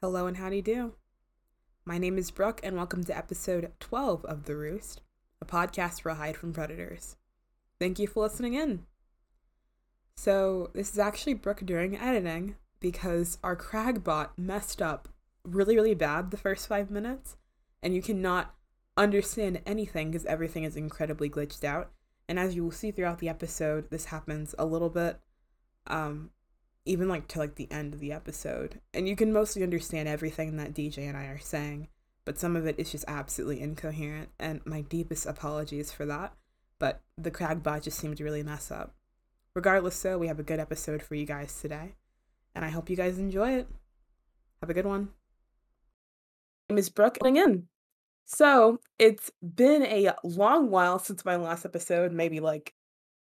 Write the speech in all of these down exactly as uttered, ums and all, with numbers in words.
Hello and howdy do. My name is Brooke and welcome to episode twelve of The Roost, a podcast for a hide from predators. Thank you for listening in. So this is actually Brooke during editing because our Cragbot messed up really, really bad the first five minutes and you cannot understand anything because everything is incredibly glitched out. And as you will see throughout the episode, this happens a little bit. Um, even like to like the end of the episode, and you can mostly understand everything that D J and I are saying, but some of it is just absolutely incoherent, and my deepest apologies for that, but the Cragbot just seemed to really mess up. Regardless though, we have a good episode for you guys today, and I hope you guys enjoy it. Have a good one. My name is Brooke in. So it's been a long while since my last episode, maybe like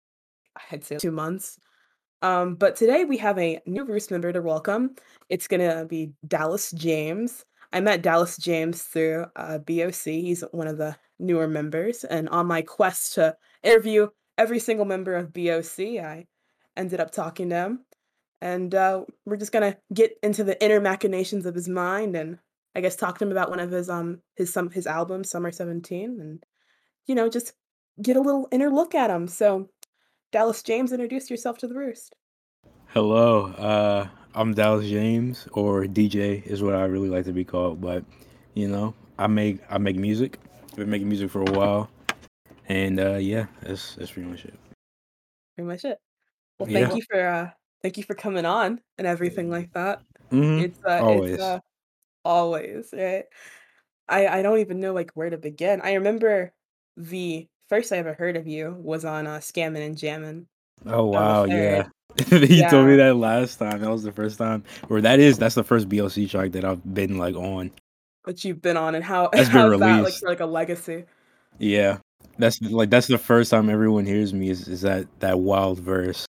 I'd say two months. Um, but today we have a new Roost member to welcome. It's gonna be Dallas James. I met Dallas James through uh, B O C. He's one of the newer members, and on my quest to interview every single member of B O C, I ended up talking to him, and uh, we're just gonna get into the inner machinations of his mind, and I guess talk to him about one of his um his some his albums, Summer seventeen, and you know just get a little inner look at him. So, Dallas James, introduce yourself to the Roost. Hello, uh, I'm Dallas James, or D J is what I really like to be called. But you know, I make I make music. I've been making music for a while, and uh, yeah, that's that's pretty much it. Pretty much it. Well, thank Yeah. you for uh thank you for coming on and everything like that. Mhm. It's uh it's Always. uh always, right? I I don't even know like where to begin. I remember the first I ever heard of you was on uh Scammin' and Jammin' Oh on the wow, third. yeah. You told me Yeah, that last time. That was the first time, or that is that's the first B L C track that I've been like on. that you've been on and how That's been how's that like released. for like a legacy? Yeah, that's like that's the first time everyone hears me is, is that that wild verse.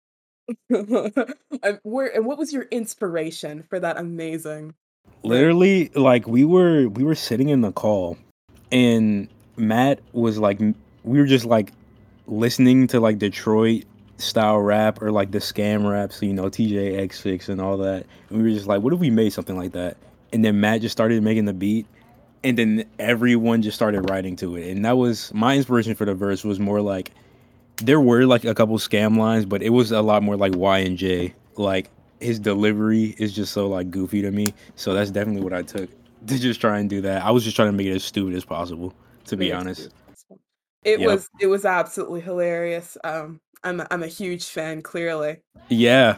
And where and what was your inspiration for that amazing verse? Literally, like we were we were sitting in the call and Matt was like m- we were just like listening to like Detroit style rap or like the scam rap, so you know, T J X six and all that. And we were just like, what if we made something like that? And then Matt just started making the beat and then everyone just started writing to it. And that was my inspiration for the verse was more like there were like a couple scam lines, but it was a lot more like Y and J. Like his delivery is just so like goofy to me. So that's definitely what I took to just try and do that. I was just trying to make it as stupid as possible, to Make be it as stupid honest. as possible. It Yep. was it was absolutely hilarious. Um, I'm a, I'm a huge fan. Clearly, Yeah.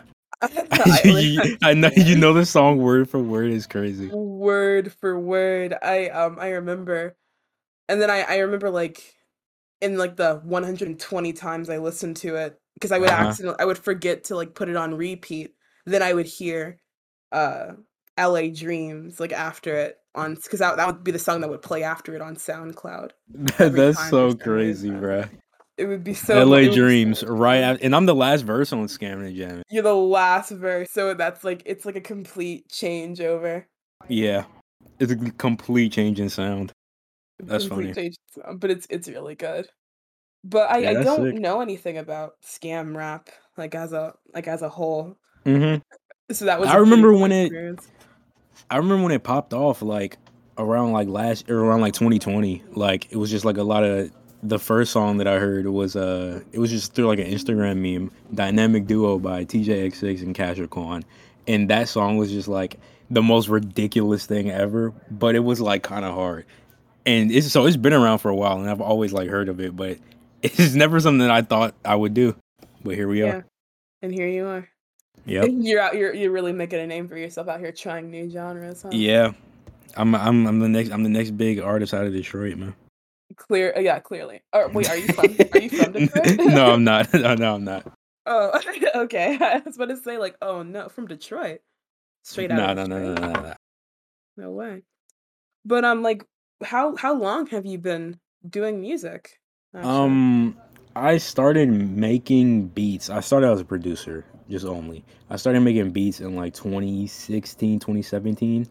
I You- I know you know the song word for word is crazy. word for word. I um I remember, and then I I remember like in like the one hundred twenty times I listened to it because I would Uh-huh. accidentally I would forget to like put it on repeat. Then I would hear uh L A Dreams like after it on because that that would be the song that would play after it on SoundCloud every That's time for so some crazy, reason. bruh. It would be so fu L A it would be so Dreams, much right? fun. At, and I'm the last verse on Scamming and Jamming. You're the last verse, so that's like it's like a complete changeover, Yeah. It's a complete change in sound. That's complete funny. change, um, but it's it's really good. But I Yeah, I that's don't sick. know anything about scam rap, like, as a like, as a whole, hmm so that was I a pretty remember cool when it experience. I remember when it popped off like around like last or around like twenty twenty. Like it was just like a lot of the first song that I heard was uh it was just through like an Instagram meme, Dynamic Duo by T J X six and Casher Kwan. And that song was just like the most ridiculous thing ever, but it was like kind of hard. And it's so it's been around for a while and I've always like heard of it, but it's never something that I thought I would do. But here we are. Yeah, and here you are. Yep. And you're out you're you're really making a name for yourself out here trying new genres, huh? Yeah. I'm I'm I'm the next I'm the next big artist out of Detroit, man. Clear uh, yeah, clearly. Or wait, are you from are you from Detroit? No, I'm not. No, no, I'm not. Oh, okay. I was about to say, like, "Oh, no, from Detroit? Straight out of No, no, no, no, Detroit? no, no. No way." But, um, like, how how long have you been doing music, actually? Um, I started making beats. I started as a producer, just only. I started making beats in like twenty sixteen, twenty seventeen.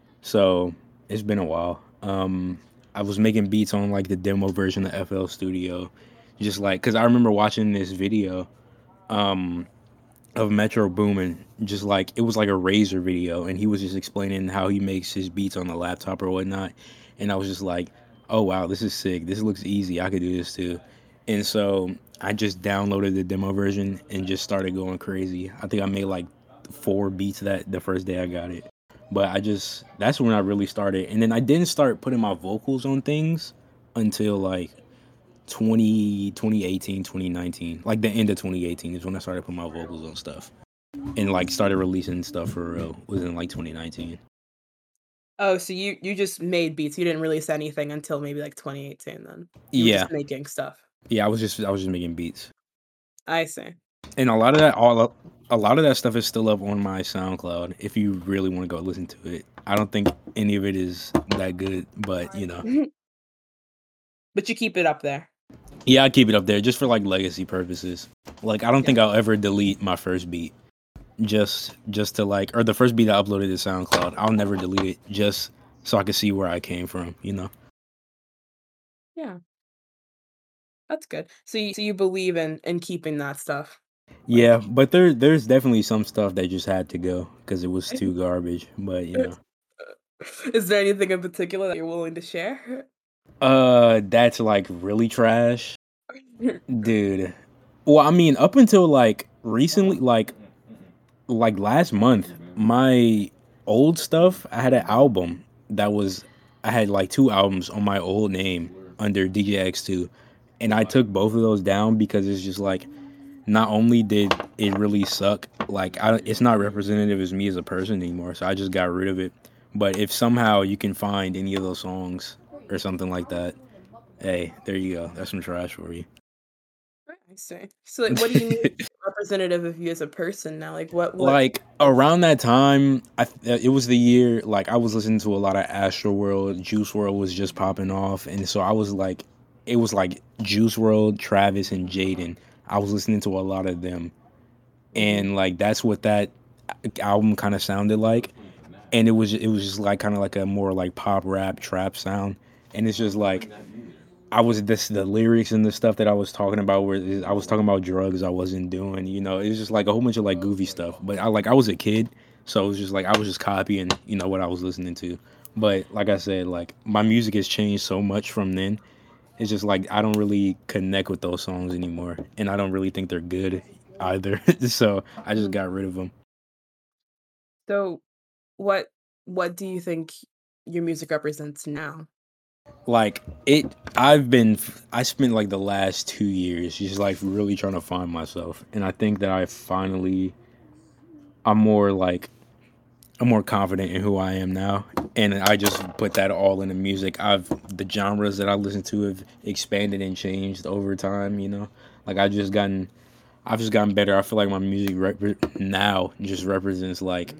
So it's been a while. Um, I was making beats on like the demo version of F L Studio, just like because I remember watching this video. Um, of Metro Boomin. Just like it was like a Razor video, and he was just explaining how he makes his beats on the laptop or whatnot. And I was just like, oh wow, this is sick. This looks easy. I could do this too. And so I just downloaded the demo version and just started going crazy. I think I made like four beats that the first day I got it. But I just that's when I really started. And then I didn't start putting my vocals on things until like twenty, twenty eighteen, twenty nineteen. Like the end of twenty eighteen is when I started putting my vocals on stuff. And like started releasing stuff for real was in like twenty nineteen. Oh, so you you just made beats. You didn't release anything until maybe like twenty eighteen then. You were Yeah. just making stuff. Yeah, I was just I was just making beats. I see. And a lot of that all up a lot of that stuff is still up on my SoundCloud if you really want to go listen to it. I don't think any of it is that good, but you know. But you keep it up there. Yeah, I keep it up there just for like legacy purposes. Like I don't Yeah. think I'll ever delete my first beat. Just just to like or the first beat I uploaded to SoundCloud. I'll never delete it just so I can see where I came from, you know. Yeah. That's good. So you so you believe in in keeping that stuff. Yeah, Like but there there's definitely some stuff that just had to go because it was too garbage, but you know. Is there anything in particular that you're willing to share? Uh that's like really trash. Dude. Well, I mean, up until like recently, like like last month, my old stuff, I had an album that was I had like two albums on my old name under D J X two. And I took both of those down because it's just like not only did it really suck, like I it's not representative as me as a person anymore, so I just got rid of it. But if somehow you can find any of those songs or something like that, hey, there you go. That's some trash for you. I see. So like, what do you mean representative of you as a person now? Like what what Like around that time, I th- it was the year like I was listening to a lot of Astro World, Juice World was just popping off, and so I was like, it was like Juice World, Travis, and Jaden. I was listening to a lot of them, Mhm. and like that's what that album kind of sounded like, and it was it was just like kind of like a more like pop rap trap sound, and it's just like I was this the lyrics and the stuff that I was talking about where I was talking about drugs I wasn't doing, you know, it was just like a whole bunch of like goofy stuff. But I like I was a kid, so it was just like I was just copying, you know, what I was listening to. But like I said, like my music has changed so much from then. It's just like I don't really connect with those songs anymore, and I don't really think they're good either. So I just Mhm. got rid of them. So what what do you think your music represents now? Like it, I've been, I spent like the last two years just like really trying to find myself, and I think that I finally, I'm more like, I'm more confident in who I am now, and I just put that all in the music. I've the genres that I listen to have expanded and changed over time. You know, like I just gotten, I've just gotten better. I feel like my music rep- now just represents like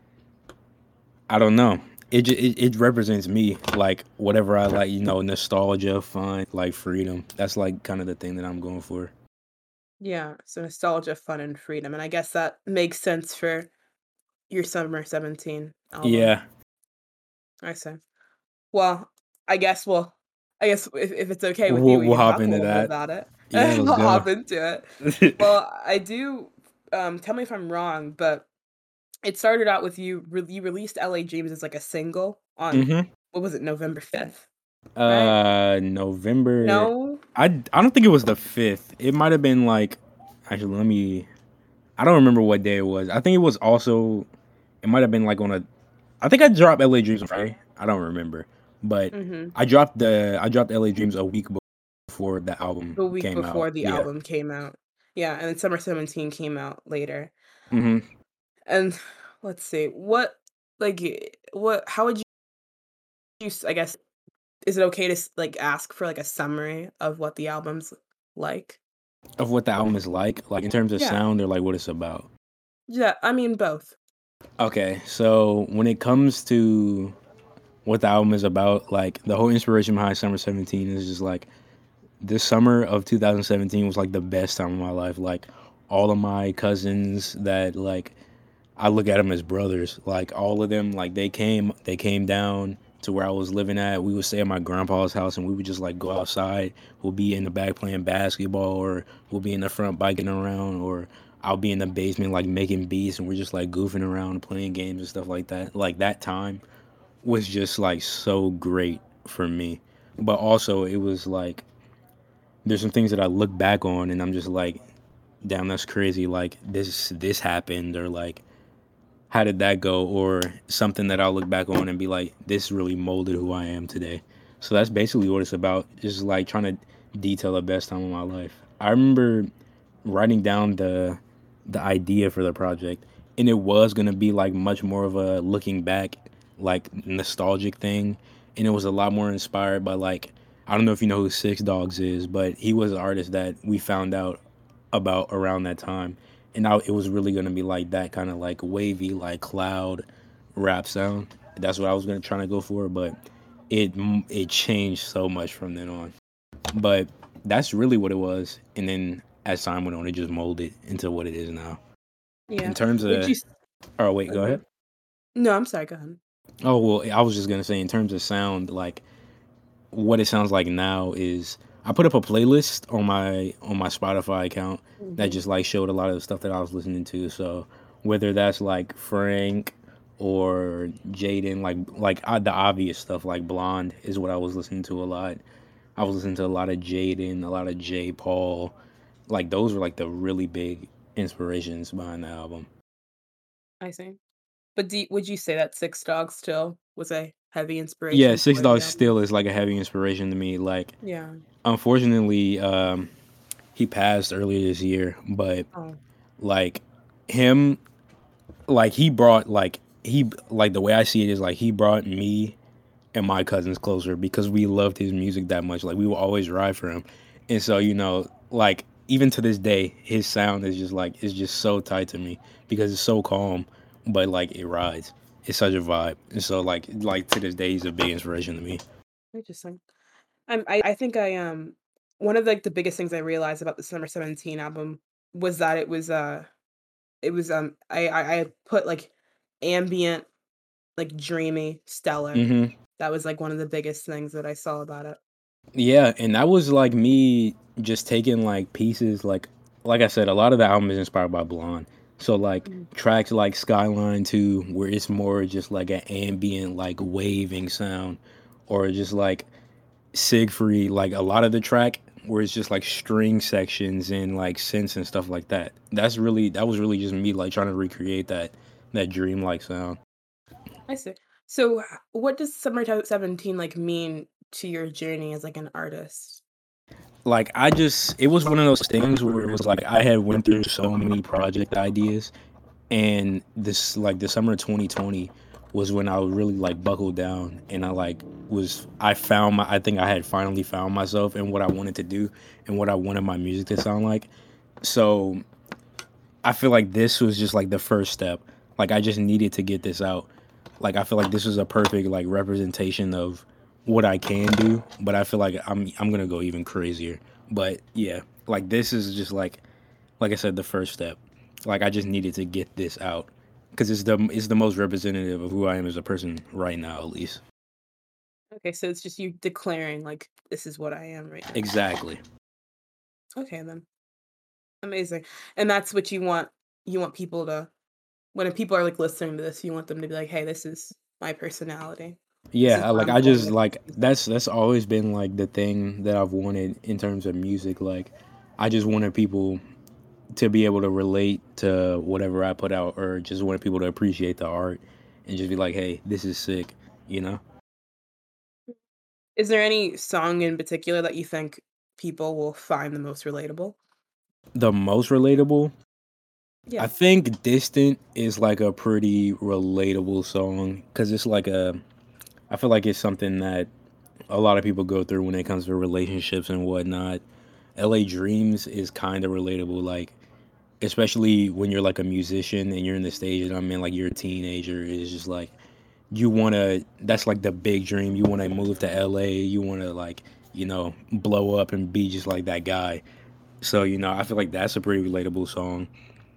I don't know. It, ju- it it represents me, like whatever I like, you know, nostalgia, fun, like freedom. That's like kind of the thing that I'm going for. Yeah, so nostalgia, fun, and freedom. And I guess that makes sense for your Summer seventeen album. Yeah, I see. Well, I guess we'll I guess if, if it's okay with you, we'll we we'll can hop talk a into little bit that. about it. Yeah, I'll let's go. hop into it. Well, I do um tell me if I'm wrong, but it started out with you re- you released L A Dreams as like a single on hmm what was it, November fifth, right? Uh, November. No? I I don't think it was the fifth. It might have been like, actually, let me. I don't remember what day it was. I think it was also. It might have been like on a. I think I dropped L A Dreams on Friday. I don't remember, but Mhm. I dropped the I dropped L A Dreams a week before the album The week came out. before the Yeah. album came out. Yeah, and then Summer seventeen came out later. hmm And let's see. What like eh, what how would you you s- I guess is it okay to s- like ask for like a summary of what the album's like? Of what the album is like, like in terms of Yeah. sound or like what it's about. Yeah, I mean both. Okay, so when it comes to what the album is about, like the whole inspiration behind Summer seventeen is just like this summer of two thousand seventeen was like the best time of my life. Like all of my cousins that like I look at them as brothers. Like all of them, like they came, they came down to where I was living at. We would stay at my grandpa's house, and we would just like go outside. We'll be in the back playing basketball, or we'll be in the front biking around, or I'll be in the basement like making beats and we're just like goofing around playing games and stuff like that. Like that time was just like so great for me. But also it was like there's some things that I look back on and I'm just like, damn, that's crazy. Like this this happened or like how did that go? Or something that I'll look back on and be like, this really molded who I am today. So that's basically what it's about. Just like trying to detail the best time of my life. I remember writing down the the idea for the project and it was gonna be like much more of a looking back, like nostalgic thing. And it was a lot more inspired by like I don't know if you know who Six Dogs is, but he was an artist that we found out about around that time. And now it was really gonna be like that kind of like wavy, like cloud rap sound. That's what I was gonna try to go for, but it it changed so much from then on. But that's really what it was. And then as time went on, it just molded into what it is now. In Yeah. terms Would of, you? s- oh wait, go Okay. ahead. No, I'm sorry. Go ahead. Oh well, I was just gonna say in terms of sound, like what it sounds like now is I put up a playlist on my on my Spotify account that Hmm. just like showed a lot of the stuff that I was listening to. So whether that's like Frank or Jaden, like like uh, the obvious stuff like Blonde is what I was listening to a lot. I was listening to a lot of Jaden, a lot of J. Paul. Like those were like the really big inspirations behind the album. I see. But do, would you say that Six Dogs still was a heavy Yeah, inspiration Six for the Dogs album? still is like a heavy inspiration to me. Like Yeah. unfortunately, um, he passed earlier this year, but Oh, like him, like he brought like he like the way I see it is like he brought me and my cousins closer because we loved his music that much. Like we would always ride for him, and so you know, like even to this day, his sound is just like it's just so tight to me because it's so calm, but like it rides. It's such a vibe, and so like like to this day, he's a big inspiration to me. interesting. Um, I I think I um one of like the biggest things I realized about the Summer seventeen album was that it was uh it was um I I, I put like ambient, like dreamy, stellar. Hmm. That was like one of the biggest things that I saw about it. Yeah, and that was like me just taking like pieces like like I said, a lot of the album is inspired by Blonde. So like Mhm. tracks like Skyline two where it's more just like an ambient like waving sound or just like Siegfried, like a lot of the track where it's just like string sections and like synths and stuff like that. That's really that was really just me like trying to recreate that that dreamlike sound. I see. So, h- what does Summer seventeen like mean to your journey as like an artist? Like I just it was one of those things where it was like I had went through so many project ideas and this like the summer of twenty twenty was when I was really like buckled down and I like was I found my I think I had finally found myself and what I wanted to do and what I wanted my music to sound like. So I feel like this was just like the first step. Like I just needed to get this out. Like I feel like this was a perfect like representation of what I can do, but I feel like I'm I'm gonna go even crazier. But yeah, like this is just like like I said, the first step. Like I just needed to get this out because it's the it's the most representative of who I am as a person right now, at least. Okay, so it's just you declaring like this is what I am right now. Exactly. Okay, then amazing. And that's what you want. You want people to when people are like listening to this, you want them to be like, "Hey, this is my personality. This is Yeah, I- what like I'm I going just with." like that's that's always been like the thing that I've wanted in terms of music. Like I just wanted people to be able to relate to whatever I put out, or just wanted people to appreciate the art and just be like, "Hey, this is sick," you know. Is there any song in particular that you think people will find the most relatable? The most relatable, I Yeah. think "Distant" is like a pretty relatable song because it's like a. I feel like it's something that a lot of people go through when it comes to relationships and whatnot. L A Dreams is kind of relatable, like especially when you're like a musician and you're in the stage and I mean like you're a teenager. It's just like you want to that's like the big dream. You want to move to L A. You want to like, you know, blow up and be just like that guy. So, you know, I feel like that's a pretty relatable song.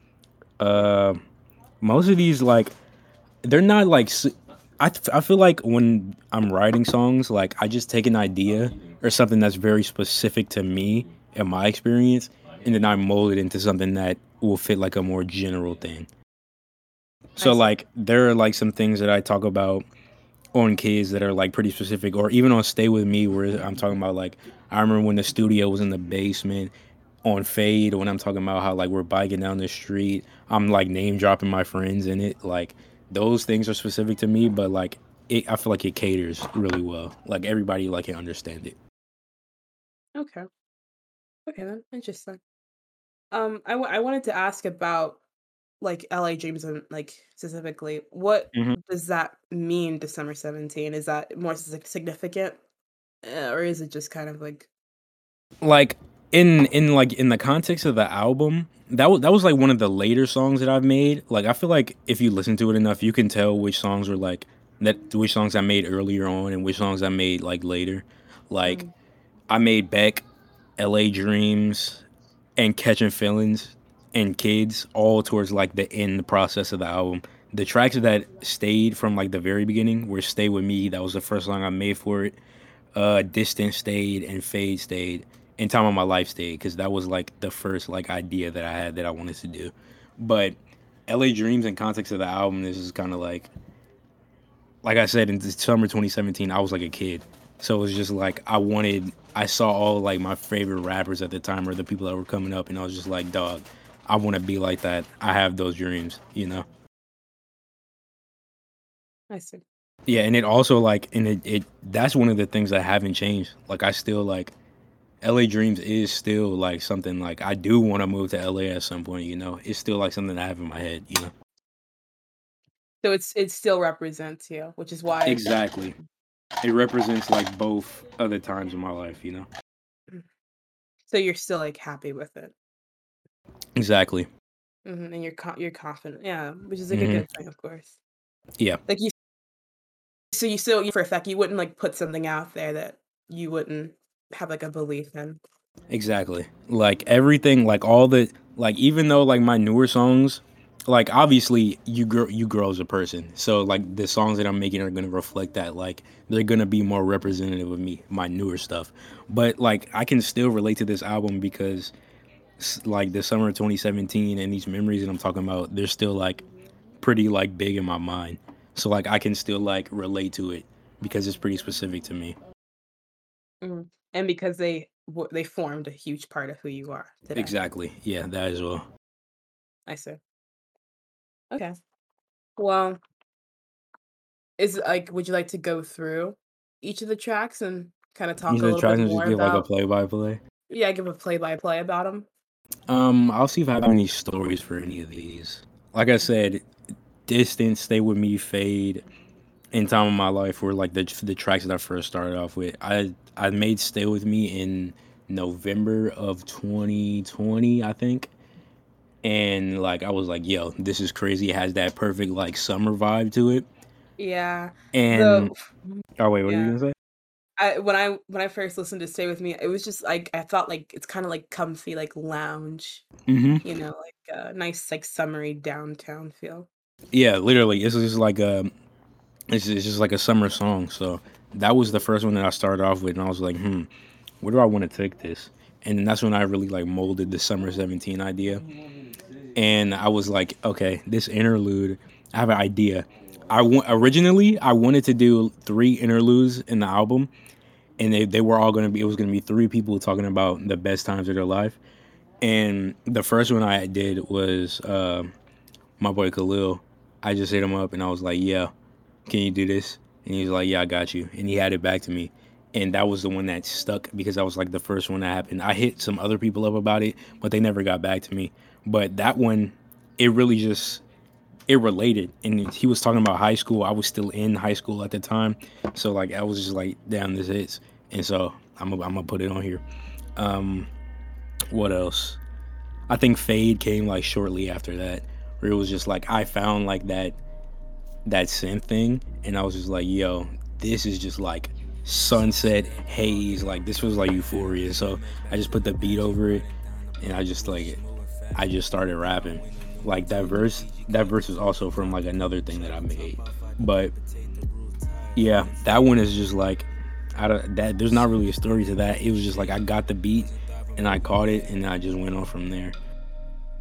Uh most of these like they're not like s- I th- I feel like when I'm writing songs, like I just take an idea or something that's very specific to me and my experience, and then I mold it into something that will fit like a more general thing. So like there are like some things that I talk about on Kids that are like pretty specific, or even on Stay With Me, where I'm talking about like I remember when the studio was in the basement. On Fade, when I'm talking about how like we're biking down the street, I'm like name dropping my friends in it. Like those things are specific to me, but like it, I feel like it caters really well. Like everybody like can understand it. Okay. Okay then. Interesting. Um, I, w- I wanted to ask about like L A Dreams and like specifically, what hmm does that mean to Summer seventeen? Is that more sig- significant, uh, or is it just kind of like Like in in like in the context of the album, that was that was like one of the later songs that I've made. Like I feel like if you listen to it enough, you can tell which songs were like that, which songs I made earlier on, and which songs I made like later. Like mm, I made Beck, L A Dreams, and Catching Feelings and Kids all towards like the end process of the album. The tracks that stayed from like the very beginning were Stay With Me, that was the first song I made for it. Uh Distance stayed and Fade stayed. And Time of My Life stayed because that was like the first like idea that I had that I wanted to do. But L A Dreams in context of the album, this is kind of like like I said, in the summer twenty seventeen, I was like a kid. So it was just like I wanted, I saw all like my favorite rappers at the time or the people that were coming up, and I was just like, dog, I want to be like that. I have those dreams, you know? I see. Yeah, and it also like, and it, it that's one of the things that haven't changed. Like, I still like, L A Dreams is still like something like I do want to move to L A at some point, you know? It's still like something I have in my head, you know? So it's it still represents you, which is why. Exactly. It represents like both other times in my life, you know? Mm. So you're still like happy with it, Exactly. hmm and you're co- you're confident, yeah, which is like a hmm good thing, of course. Yeah. Like you, so you still you for a fact you wouldn't like put something out there that you wouldn't have like a belief in. Exactly. Like everything, like all the like even though like my newer songs, like obviously you grow you grow as a person. So like the songs that I'm making are gonna reflect that. Like they're gonna be more representative of me, my newer stuff. But like I can still relate to this album because s- like the summer of twenty seventeen and these memories that I'm talking about, they're still like pretty like big in my mind. So like I can still like relate to it because it's pretty specific to me. Mhm. And because they w they formed a huge part of who you are today. Exactly. Yeah, that as well. I see. Okay. Well, is like, would you like to go through each of the tracks and kinda You talk a should little try bit to just more give like a about play by play. yeah, give a play-by-play about them. Um, I'll see if I have any stories for any of these. Like I said, Distance, Stay With Me, Fade, and Time of My Life were like the the tracks that I first started off with. I I made Stay With Me in November of twenty twenty, I think. And like I was like, yo, this is crazy. It has that perfect like summer vibe to it. Yeah. The And oh wait, what are you yeah. gonna say? I when I when I first listened to Stay With Me, it was just like I felt like it's kinda like comfy, like lounge, Mm-hmm. you know, like a nice, like, summery downtown feel. Yeah, literally. It's just like a it's, it's just like a summer song. So that was the first one that I started off with, and I was like, hmm, where do I want to take this? And then that's when I really like molded the Summer seventeen idea. And I was like, okay, this interlude, I have an idea. I want originally I wanted to do three interludes in the album, and they, they were all gonna be it was gonna be three people talking about the best times of their life. And the first one I did was uh, my boy Khalil. I just hit him up and I was like, yeah, can you do this? And he was like, yeah, I got you. And he had it back to me. And that was the one that stuck because that was like the first one that happened. I hit some other people up about it, but they never got back to me. But that one, it really just, it related. And he was talking about high school. I was still in high school at the time. So like, I was just like, damn, this hits. And so I'm going to put it on here. Um, what else? I think Fade came like shortly after that, where it was just like, I found like that that synth thing, and I was just like, yo, this is just like sunset haze, like this was like euphoria. So I just put the beat over it, and I just like I just started rapping. Like that verse, that verse was also from like another thing that I made. But yeah, that one is just like out of that. There's not really a story to that. It was just like I got the beat and I caught it, and I just went on from there.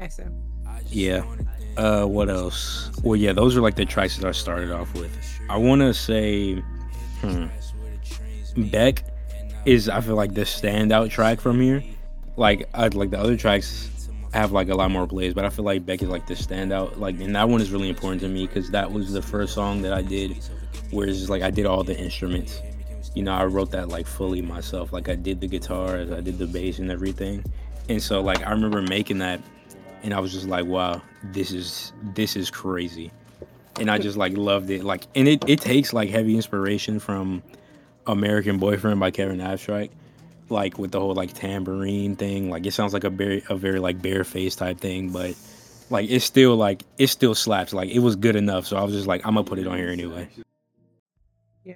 I see. Yeah. Uh, what else? Well, yeah, those are like the tracks that I started off with. I want to say, hmm, Beck is I feel like the standout track from here. Like I like the other tracks have like a lot more plays, but I feel like Beck is like the standout. Like, and that one is really important to me because that was the first song that I did, where it's just like I did all the instruments. You know, I wrote that like fully myself. Like I did the guitars, I did the bass and everything. And so like I remember making that, and I was just like, wow, this is this is crazy. And I just like loved it. Like, and it it takes like heavy inspiration from American Boyfriend by Kevin Abstract, like with the whole like tambourine thing. Like it sounds like a very a very like bareface type thing, but like it's still like it still slaps. Like it was good enough, so I was just like I'm gonna put it on here anyway. Yeah.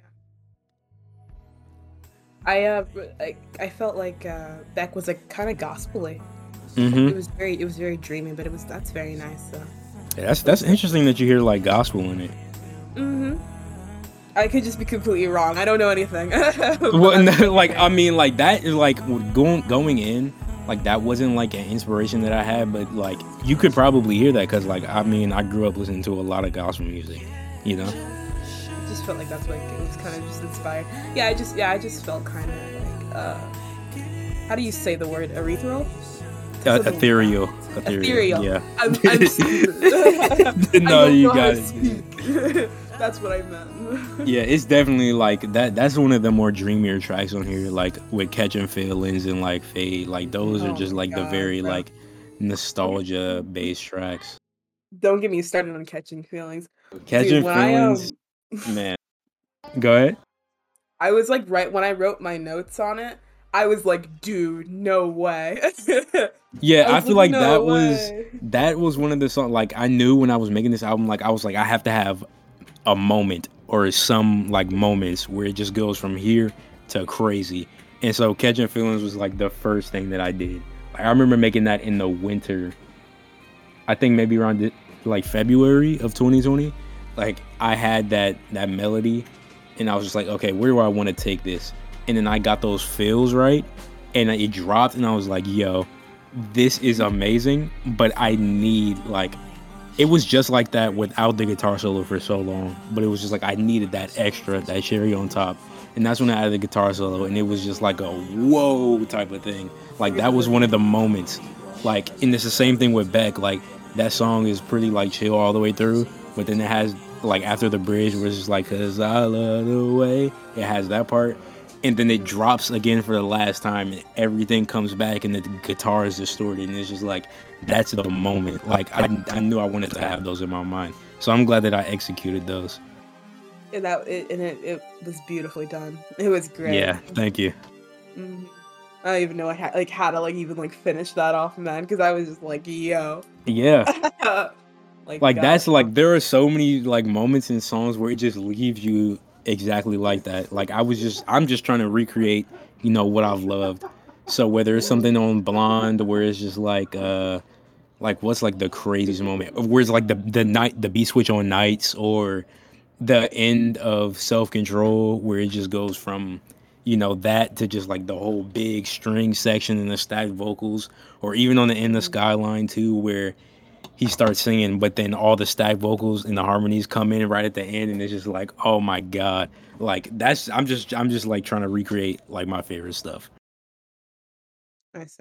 I uh I, I felt like uh Beck was like kind of gospely. Mm-hmm. It was very it was very dreamy, but it was that's very nice though. Yeah, that's that's interesting that you hear like gospel in it. Mm-hmm. I could just be completely wrong. I don't know anything. Well, no, like I mean, like that is like going going in, like that wasn't like an inspiration that I had, but like you could probably hear that because like I mean I grew up listening to a lot of gospel music, you know. I just felt like that's like it was kind of just inspired. Yeah, I just yeah I just felt kind of like uh, how do you say the word ethereal? Uh, ethereal. ethereal. Ethereal. Yeah. I'm, I'm no, you got it. That's what I meant. Yeah, it's definitely like that. That's one of the more dreamier tracks on here, like with Catching Feelings and like Fade. Like those Oh are just my like the God, very bro. like nostalgia based tracks. Don't get me started on Catching Feelings. Catching Dude, when Feelings, I, um, man. Go ahead. I was like, right when I wrote my notes on it, I was like, dude, no way. Yeah, I, I feel like, like no that was way. that was one of the songs. Like I knew when I was making this album, like I was like I have to have a moment or some like moments where it just goes from here to crazy. And so Catching Feelings was like the first thing that I did. Like, I remember making that in the winter. I think maybe around the, like February of twenty twenty. Like I had that that melody, and I was just like, okay, where do I want to take this? And then I got those fills right, and it dropped, and I was like, yo, this is amazing. But I need like it was just like that without the guitar solo for so long, but it was just like I needed that extra, that cherry on top. And that's when I added the guitar solo, and it was just like a whoa type of thing. Like that was one of the moments. Like, and it's the same thing with Beck. Like that song is pretty like chill all the way through, but then it has like after the bridge where it's just like "Cause I love the way," it has that part, and then it drops again for the last time, and everything comes back, and the guitar is distorted, and it's just like that's the moment. Like I, I knew I wanted to have those in my mind, so I'm glad that I executed those. And that it, and it, it was beautifully done. It was great. Yeah, thank you. Mm-hmm. I don't even know I had like how to like even like finish that off, man, because I was just like, yo. Yeah. like like God. That's like there are so many like moments in songs where it just leaves you exactly like that. Like I was just I'm just trying to recreate, you know, what I've loved. So whether it's something on Blonde where it's just like uh like what's like the craziest moment where it's like the the night the beat switch on Nights, or the end of Self Control where it just goes from, you know, that to just like the whole big string section and the stacked vocals, or even on the end of Skyline too where he starts singing but then all the stacked vocals and the harmonies come in right at the end, and it's just like, oh my God. Like that's I'm just I'm just like trying to recreate like my favorite stuff. I see.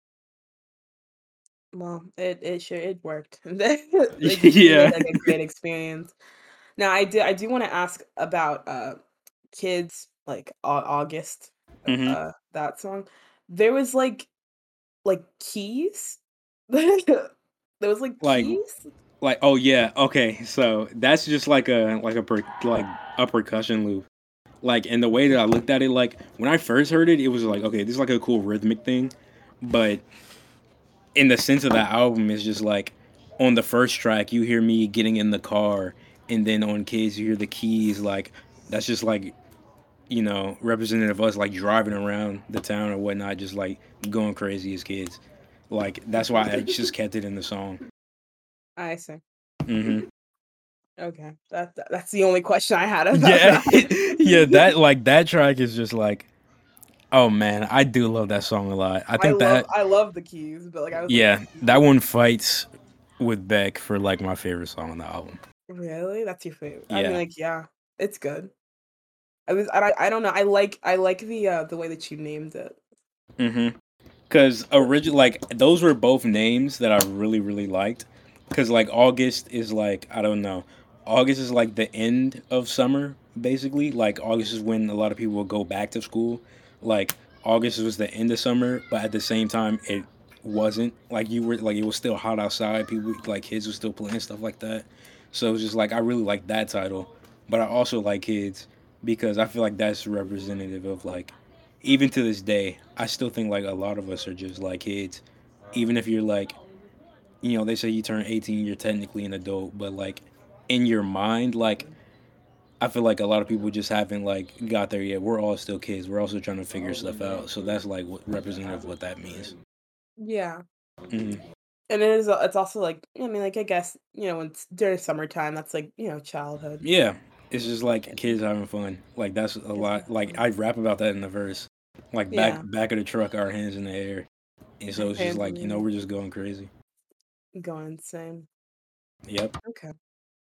Well, it it sure it worked. Like, you Yeah. made like a great experience. Now I do I do want to ask about uh Kids, like Au- August, hmm uh that song. There was like like keys. There was like like keys. like oh yeah, okay, so that's just like a like a per, like a percussion loop. Like, and the way that I looked at it, like when I first heard it, it was like, okay, this is like a cool rhythmic thing, but in the sense of the album, it's just like on the first track, you hear me getting in the car, and then on Kids, you hear the keys. Like that's just like, you know, representative of us like driving around the town or whatnot, just like going crazy as kids. Like that's why I just kept it in the song. I see. hmm Okay, that, that that's the only question I had about Yeah, that. yeah. That like that track is just like Oh man, I do love that song a lot. I I think love that I love the keys, but like I was like, yeah, that one fights with Beck for like my favorite song on the album. really? That's your favorite? I mean, Yeah. like, yeah, it's good. I was I I don't know. I like I like the uh the way that you named it. Mhm. Cuz original like those were both names that I really really liked cuz like August is like I don't know. August is like the end of summer basically. Like August is when a lot of people will go back to school. Like August was the end of summer, but at the same time it wasn't like you were like it was still hot outside. People like kids were still playing stuff like that. So it was just like I really like that title, but I also like kids because I feel like that's representative of like even to this day, I still think like a lot of us are just like kids. Even if you're like, you know, they say you turn eighteen, you're technically an adult, but like in your mind, like I feel like a lot of people just haven't like got there yet. We're all still kids. We're also trying to figure stuff out. So that's like what representative of what that means. Yeah. hmm And it is a- it's also like I mean like I guess, you know, when it's during summertime, that's like, you know, childhood. Yeah, it's just like Kids kids having fun. Like that's a kids lot. having Like fun. I rap about that in the verse. Like back Yeah. back of the truck, our hands in the air, and so it's just Hands in like the you know air, we're just going crazy. going insane. Yep. Okay.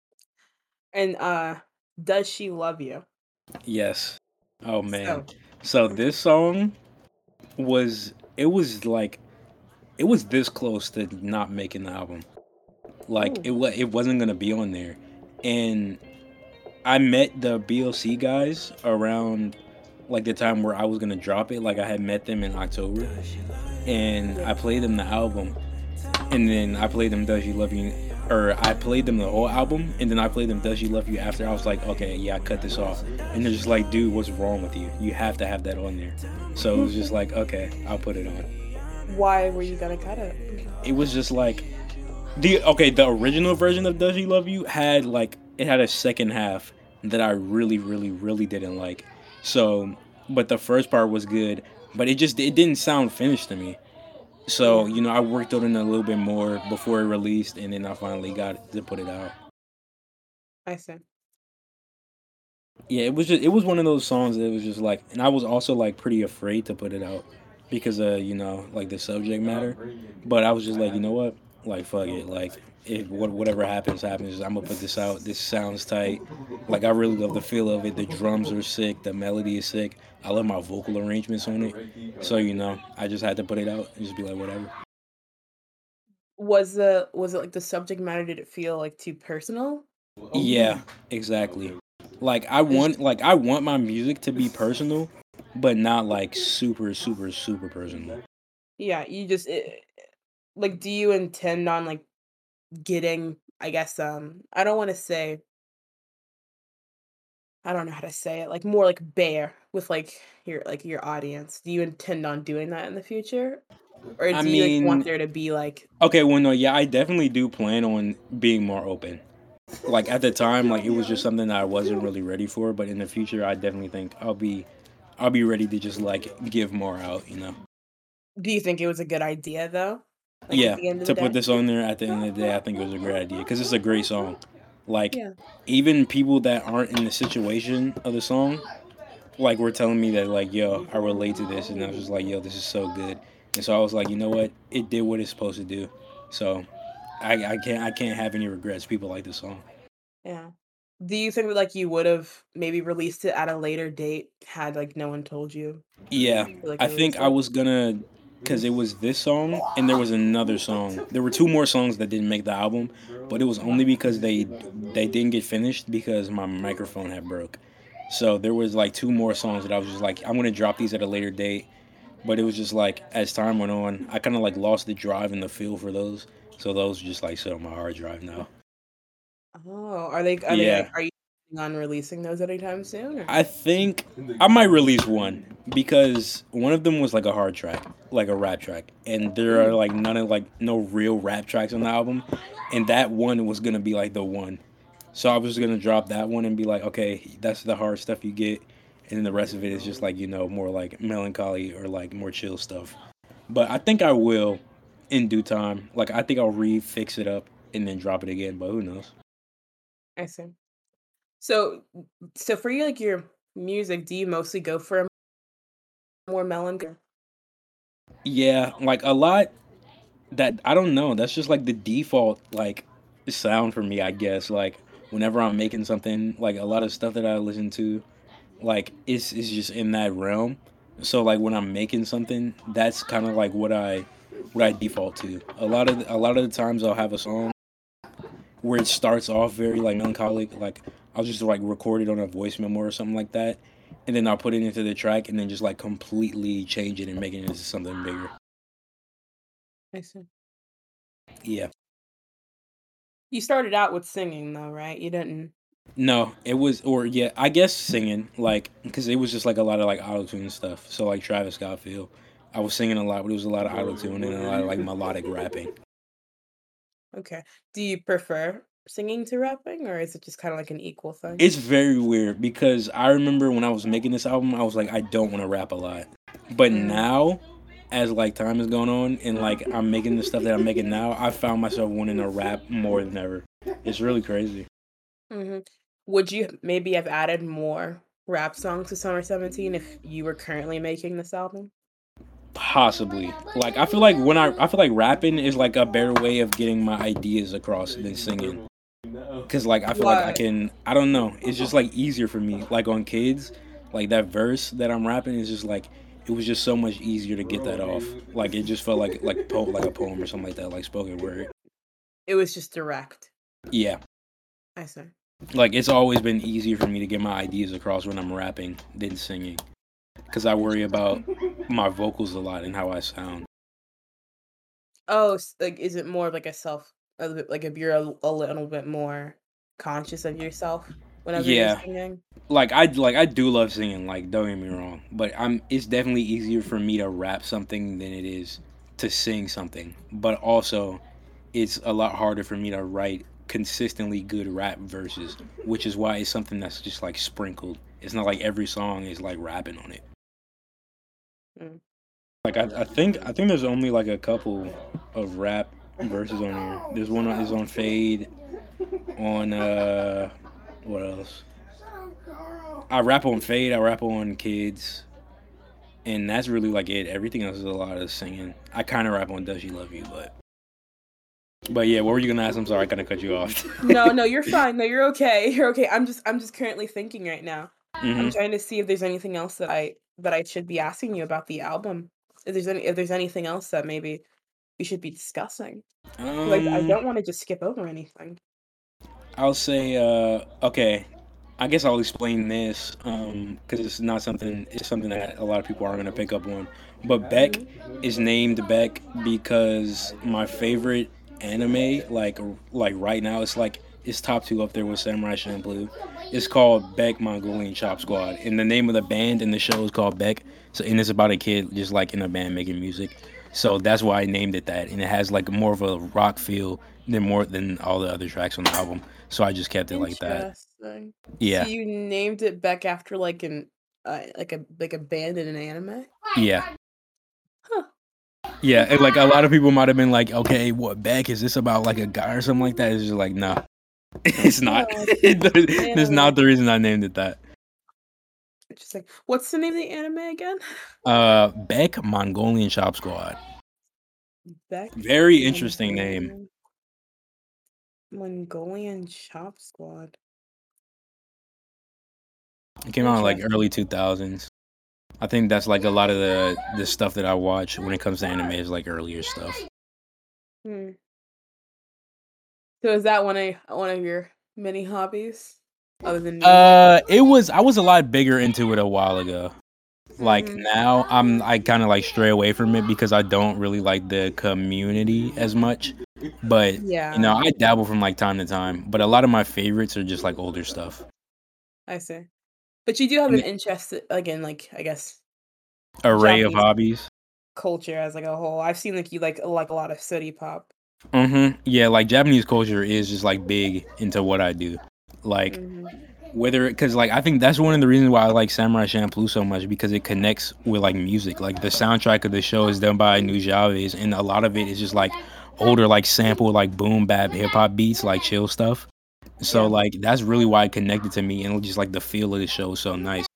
And uh does she love you? Yes. Oh man. So, So okay. this song was it was like it was this close to not making the album. Like it Oh. was it wasn't gonna be on there, and I met the B L C guys around like the time where I was gonna drop it. Like I had met them in October, and Yeah. I played them the album, and then I played them Does She Love You, or I played them the whole album, and then I played them Does She Love You after. I was like, okay, yeah, I cut this off, and they're just like, dude, what's wrong with you? You have to have that on there. So it was just like, okay, I'll put it on. Why were you gonna cut it? It was just like the okay, the original version of Does She Love You had like it had a second half that I really, really, really didn't like. So, but the first part was good, but it just it didn't sound finished to me. So, Yeah, you know, I worked on it a little bit more before it released, and then I finally got to put it out. I see. Yeah, it was just it was one of those songs that was just like, and I was also like pretty afraid to put it out because of you know like the subject matter, but I was just like, you know what, like fuck it, like if what whatever happens happens, I'm gonna put this out. This sounds tight. Like I really love the feel of it. The drums are sick. The melody is sick. I love my vocal arrangements on it. So you know, I just had to put it out and just be like whatever. Was the was it like the subject matter, did it feel like too personal? Yeah, exactly. Like I Is want like I want my music to be personal, but not like super super super personal. yeah, you just it, like do you intend on like getting I guess um I don't want to say I don't know how to say it, like more like bare with like your like your audience. Do you intend on doing that in the future? Or I do you like want mean, there to be like okay, well no, yeah, I definitely do plan on being more open. Like at the time, like it was just something that I wasn't really ready for, but in the future I definitely think I'll be I'll be ready to just like give more out, you know. do you think it was a good idea though? Like at Yeah, the end of the to put day? this on there at the end of the day, I think it was a great idea because it's a great song. Like Yeah. even people that aren't in the situation of the song like were telling me that like yo I relate to this and I was just like yo this is so good and so I was like you know what it did what it's supposed to do so I, I can't I can't have any regrets people like this song. Yeah. Do you think that, like, you would've maybe released it at a later date had, like, no one told you Yeah, to, like, I release think I it? was gonna because it was this song and there was another song there were two more songs that didn't make the album but it was only because they they didn't get finished because my microphone had broke so there was like two more songs that I was just like I'm gonna drop these at a later date. But it was just like as time went on, I kind of like lost the drive and the feel for those. So those just like sit on my hard drive now. Oh, are they are they, like Yeah, are you planning on releasing those anytime soon, or I think I might release one because one of them was like a hard track, like a rap track, and there are Mm, like none of like no real rap tracks on the album, and that one was gonna be like the one. So I was gonna drop that one and be like, okay, that's the hard stuff you get, and then the rest of it is just like you know more like melancholy or like more chill stuff. But I think I will in due time. Like I think I'll refix it up and then drop it again. But who knows? I see. So so for you, like, your music, do you mostly go for more melancholy. Yeah, like a lot that I don't know. That's just like the default like sound for me, I guess. Like whenever I'm making something, like a lot of stuff that I listen to, like it's it's just in that realm. So like when I'm making something, that's kind of like what I what I default to. A lot of the, a lot of the times I'll have a song where it starts off very like melancholic, like I'll just like record it on a voice memo or something like that, and then I'll put it into the track and then just like completely change it and make it into something bigger. I see. Yeah. You started out with singing though, right? You didn't. No, it was, or yeah, I guess singing, like, because it was just like a lot of like auto tune stuff. So like Travis Scott feel, I was singing a lot, but it was a lot of auto tune and a lot of like melodic rapping. Okay. Do you prefer singing to rapping, or is it just kind of like an equal thing? It's very weird because I remember when I was making this album, I was like, I don't want to rap a lot, but Mm. now, as like time is going on and like I'm making the stuff that I'm making now, I found myself wanting to rap more than ever. It's really crazy. hmm Would you maybe have added more rap songs to Summer seventeen if you were currently making this album? Possibly. Like I feel like when I I feel like rapping is like a better way of getting my ideas across than singing. Cause like I feel like I Why? can I don't know. It's just like easier for me. Like on Kids, like that verse that I'm rapping is just like it was just so much easier to get that off. Like it just felt like like po- like a poem or something like that, like spoken word. It was just direct. Yeah. I see. Like it's always been easier for me to get my ideas across when I'm rapping than singing. Cause I worry about my vocals a lot and how I sound. Oh, s- like is it more of like a self, a little bit, like if you're a, a little bit more conscious of yourself whenever you're Yeah. singing? Like I like I do love singing, like don't get me wrong, but I'm it's definitely easier for me to rap something than it is to sing something. But also it's a lot harder for me to write consistently good rap verses, which is why it's something that's just like sprinkled. It's not like every song is like rapping on it. Mm. Like I, I think I think there's only like a couple of rap verses on here. There's one is on Fade, on uh what else? I rap on Fade, I rap on Kids, and that's really like it. Everything else is a lot of singing. I kind of rap on Does She Love You, but but yeah, what were you gonna ask? I'm sorry, I kind of cut you off. No, no, you're fine. No, you're okay. You're okay. I'm just I'm just currently thinking right now. I'm hmm trying to see if there's anything else that I that I should be asking you about the album. If there's any if there's anything else that maybe we should be discussing. Like I Um, don't want to just skip over anything. I'll say uh okay. I guess I'll explain this um because it's not something it's something that a lot of people aren't gonna pick up on. But Beck Mhm. is named Beck because my favorite anime, like like right now, it's like it's top two up there with Samurai Champloo. It's called Beck Mongolian Chop Squad, and the name of the band and the show is called Beck. So and it's about a kid just like in a band making music. So that's why I named it that, and it has like more of a rock feel than more than all the other tracks on the album. So I just kept it like that. Interesting. So Yeah, you named it Beck after like an uh, like a like a band in an anime? yeah. Huh. Yeah, and like a lot of people might have been like, okay, what Beck is this about like a guy or something like that? It's just like, no, it's not. Oh, That's anime. not the reason I named it that. Interesting. What's the name of the anime again? Uh, Beck Mongolian Chop Squad. Beck Very interesting name. Mongolian Mongolian Chop Squad. It came out in like early two thousands. I think that's like a lot of the the stuff that I watch when it comes to anime is like earlier stuff. Hmm. So is that one of one of your many hobbies other than music? Uh, it was I was a lot bigger into it a while ago. Like Mhm. now, I'm I kind of like stray away from it because I don't really like the community as much. But you know, Yeah, I dabble from like time to time. But a lot of my favorites are just like older stuff. I see. But you do have And an the interest i- like in like I guess array of Japanese hobbies. culture as like a whole. I've seen like you like like a lot of city pop. Mm-hmm. Yeah, like Japanese culture is just like big into what I do. Like Mhm. whether because like I think that's one of the reasons why I like Samurai Champloo so much because it connects with like music. Like the soundtrack of the show is done by Nujabes, and a lot of it is just like older like sample like boom bap hip hop beats like chill stuff. So Yeah. like that's really why it connected to me, and just like the feel of the show is so nice.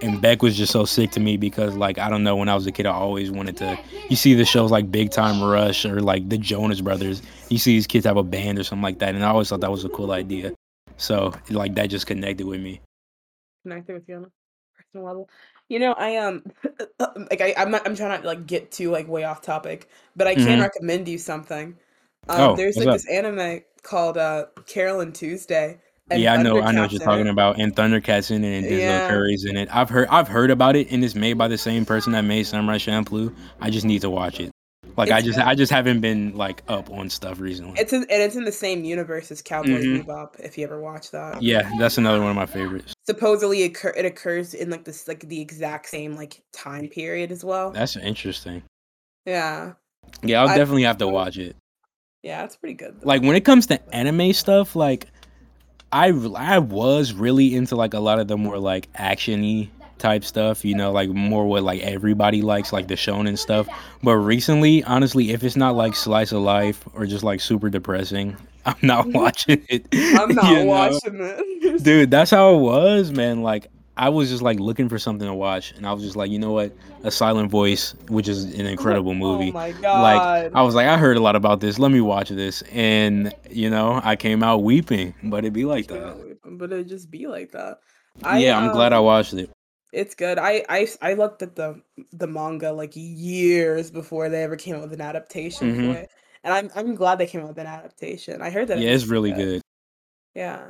and Beck was just so sick to me because like I don't know, when I was a kid I always wanted to, you see the shows like Big Time Rush or like the Jonas Brothers, you see these kids have a band or something like that, and I always thought that was a cool idea. So like that just connected with me. Connected with you on a personal level. You know, I um like I I'm not, I'm trying not to like get too like way off topic, but I can Hmm. recommend you something. Um, Oh, there's what's like up? this anime called uh Carolyn Tuesday and Yeah, I know, I know what you're Thundercats in talking it. about. And Thundercats in it, and Denzel Yeah, Curry's in it. I've heard, I've heard about it, and it's made by the same person that made Samurai Champloo. I just need to watch it. Like, I it's just, good. I just haven't been like up on stuff recently. It's in and it's in the same universe as Cowboy Hmm. Bebop. If you ever watch that, Yeah, that's another one of my favorites. supposedly occur it occurs in like this like the exact same like time period as well. That's interesting. Yeah, Yeah, I'll I definitely have to watch it. yeah, it's pretty good though. Like when it comes to anime stuff, like I I was really into like a lot of the more like actiony type stuff, you know, like more what like everybody likes, like the shonen stuff. But recently, honestly, if it's not like slice of life or just like super depressing, I'm not watching it. I'm You not know, watching it. dude, that's how it was, man. Like I was just like looking for something to watch, and I was just like, you know what, A Silent Voice, which is an incredible Oh movie. my Like god. I was like, I heard a lot about this. Let me watch this, and you know, I came out weeping. But it be like Came that. out with them, but it just be like that. I Yeah, I'm glad I um watched it. it's good. I I s- I looked at the the manga like years before they ever came out with an adaptation for Hmm. it. And I'm I'm glad they came out with an adaptation. I heard that it Yeah, was it's pretty really good. good. Yeah.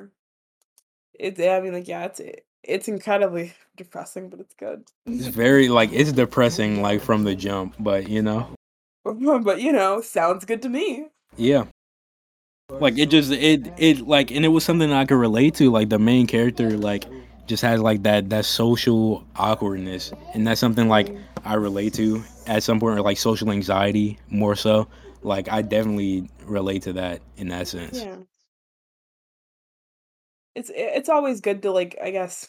It's I mean like yeah, it's it's incredibly depressing, but it's good. It's very like it's depressing like from the jump, but you know, But you know, sounds good to me. yeah. Like it just it it like and it was something I could relate to. Like the main character like just has like that that social awkwardness, and that's something like Mm, I relate to at some point, or like social anxiety more so. Like I definitely relate to that in that sense. yeah. It's it's always good to like I guess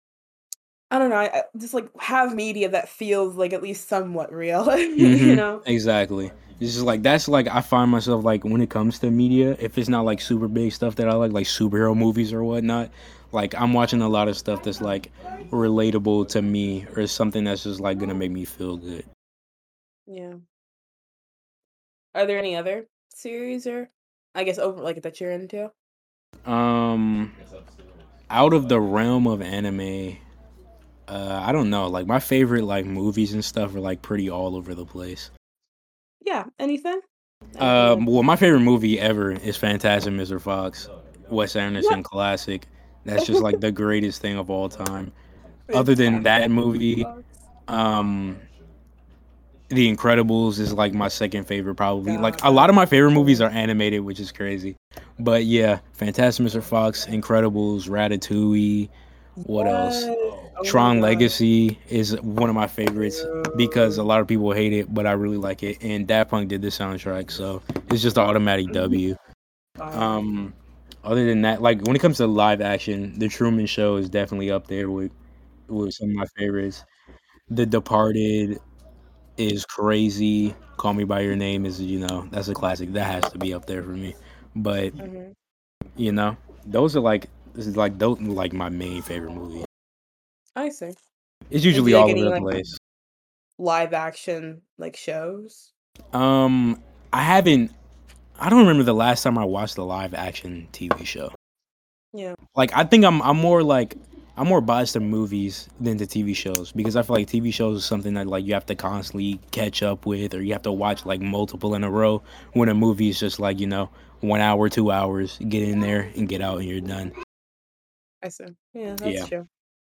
I don't know, I I just, like, have media that feels, like, at least somewhat real, you Hmm. know? Exactly. It's just like that's like I find myself like when it comes to media, if it's not like super big stuff that I like, like superhero movies or whatnot, like I'm watching a lot of stuff that's like relatable to me or something that's just like gonna make me feel good. Yeah. Are there any other series or I guess over like, that you're into? Um, out of the realm of anime, uh, I don't know. Like my favorite like movies and stuff are like pretty all over the place. Yeah, anything? Anything Um, like well, my favorite movie ever is Fantastic Mister Fox, Wes what? Anderson classic. That's just like the greatest thing of all time. Other than that Fantastic Mister movie, Fox. um, The Incredibles is like my second favorite, probably. Like God, a lot that's of my favorite movies cool. are animated, which is crazy. But yeah, Fantastic Mister Fox, Incredibles, Ratatouille. What else? Yes. Oh my Tron god. Legacy is one of my favorites because a Dude. lot of people hate it, but I really like it. And Daft Punk did the soundtrack, so it's just an automatic W. Fire. Um, other than that, like when it comes to live action, The Truman Show is definitely up there with with some of my favorites. The Departed is crazy. Call Me by Your Name is, you know, that's a classic. That has to be up there for me. But Mhm. you know, those are like this is like those like my main favorite movie. I see. It's And do usually you like all over any, the like, place. live action, like, shows? Um, I haven't. I don't remember the last time I watched a live action T V show. Yeah. Like I think I'm I'm more like I'm more biased to movies than to T V shows because I feel like T V shows is something that like you have to constantly catch up with or you have to watch like multiple in a row. When a movie is just like you know one hour, two hours, get in there and get out and you're done. I see. Yeah, that's Yeah, true.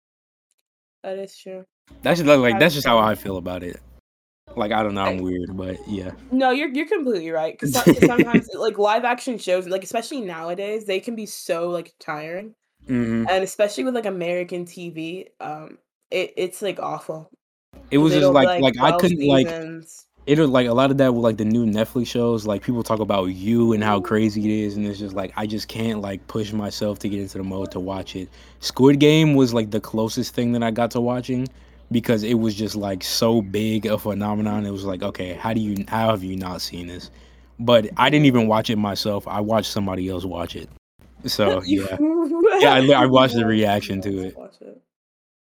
That is true. that's just like That's that's just how fair. I feel about it. Like I don't know, I'm I weird, but yeah. No, you're you're completely right. Cause because sometimes, like, live action shows, like, especially nowadays, they can be so, like, tiring, Hmm. and especially with, like, American T V, um, it it's, like, awful It because was they just don't be, like like, like I twelve couldn't like seasons. it was like a lot of that with like the new Netflix shows. Like people talk about You and how crazy it is, and it's just like I just can't like push myself to get into the mode to watch it. Squid Game was like the closest thing that I got to watching because it was just like so big a phenomenon. It was like, okay, how do you how have you not seen this? But I didn't even Mhm. watch it myself. I watched somebody else watch it. So You yeah, yeah, I, li- I you watched the watch reaction someone to else it. watch it.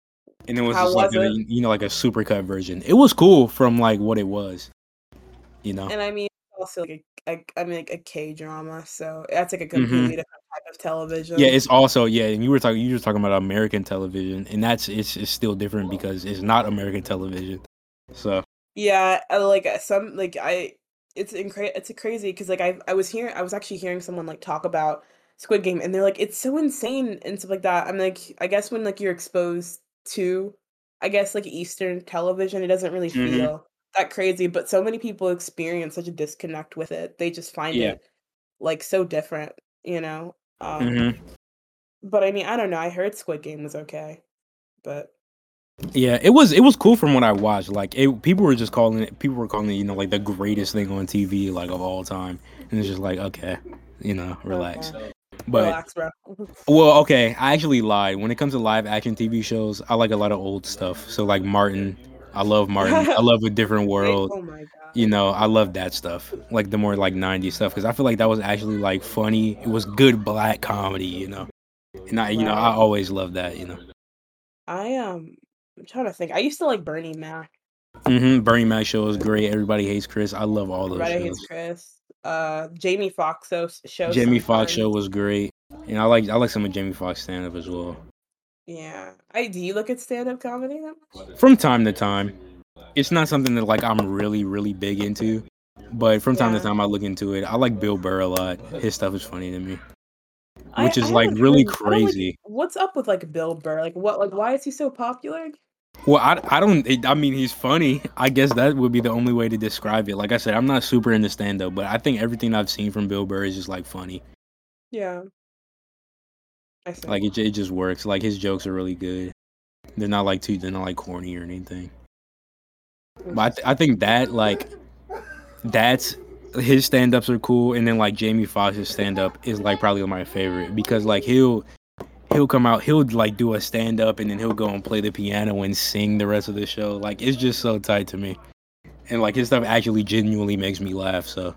and it was How just like was a, it? you know like a supercut version. It was cool from like what it was, you know. And I mean, also like a, a I mean like a K drama, so that's like a hmm completely different type of Yeah, television. it's also yeah, and you were talking you were talking about American television, and that's it's it's still different because it's not American television. So Yeah, I like uh, some like I it's incra- it's crazy because like I I was hearing I was actually hearing someone like talk about Squid Game and they're like it's so insane and stuff like that. I'm like I guess when like you're exposed to I guess like Eastern television, it doesn't really hmm feel that crazy, but so many people experience such a disconnect with it. They just find yeah. it like so different, you know. Um, hmm but I mean, I don't know. I heard Squid Game was okay, but Yeah, it was it was cool from what I watched. Like it, people were just calling it people were calling it, you know, like the greatest thing on T V like of all time. And it's just like, okay, you know, relax. okay, But relax, bro. well, okay, I actually lied. When it comes to live action T V shows, I like a lot of old stuff. So like Martin, I love Martin. I love A Different They, World. oh my god. You know, I love that stuff. Like the more like nineties stuff cuz I feel like that was actually like funny. It was good black comedy, you know. And I, you know, I Right. always love that, you know. I um I'm trying to think. I used to like Bernie Mac. Mhm. Bernie Mac show is great. Everybody Hates Chris. I love all those Everybody Hates shows. Chris. Uh Jamie Foxx so show Jamie Foxx sometimes. show was great, and I like I like some of Jamie Foxx stand up as well. Yeah. I do you look at stand-up comedy that much? From time to time, it's not something that like I'm really really big into, but from time to Yeah. time I look into it. I like Bill Burr a lot. His stuff is funny to me, I which I is like haven't really heard I don't like crazy. what's up with like Bill Burr? Like what like why is he so popular? Well, I, I don't it, I mean he's funny. I guess that would be the only way to describe it. Like I said, I'm not super into stand up, but I think everything I've seen from Bill Burr is just like funny. Yeah, I see. Like it, ju- it just works. Like his jokes are really good. They're not like too they're not like corny or anything. But I, th- I Interesting. think that like that's his stand ups are cool, and then like Jamie Foxx's stand up is like probably my favorite because like he'll he'll come out he'll like do a stand up and then he'll go and play the piano and sing the rest of the show. Like it's just so tight to me, and like his stuff actually genuinely makes me laugh. So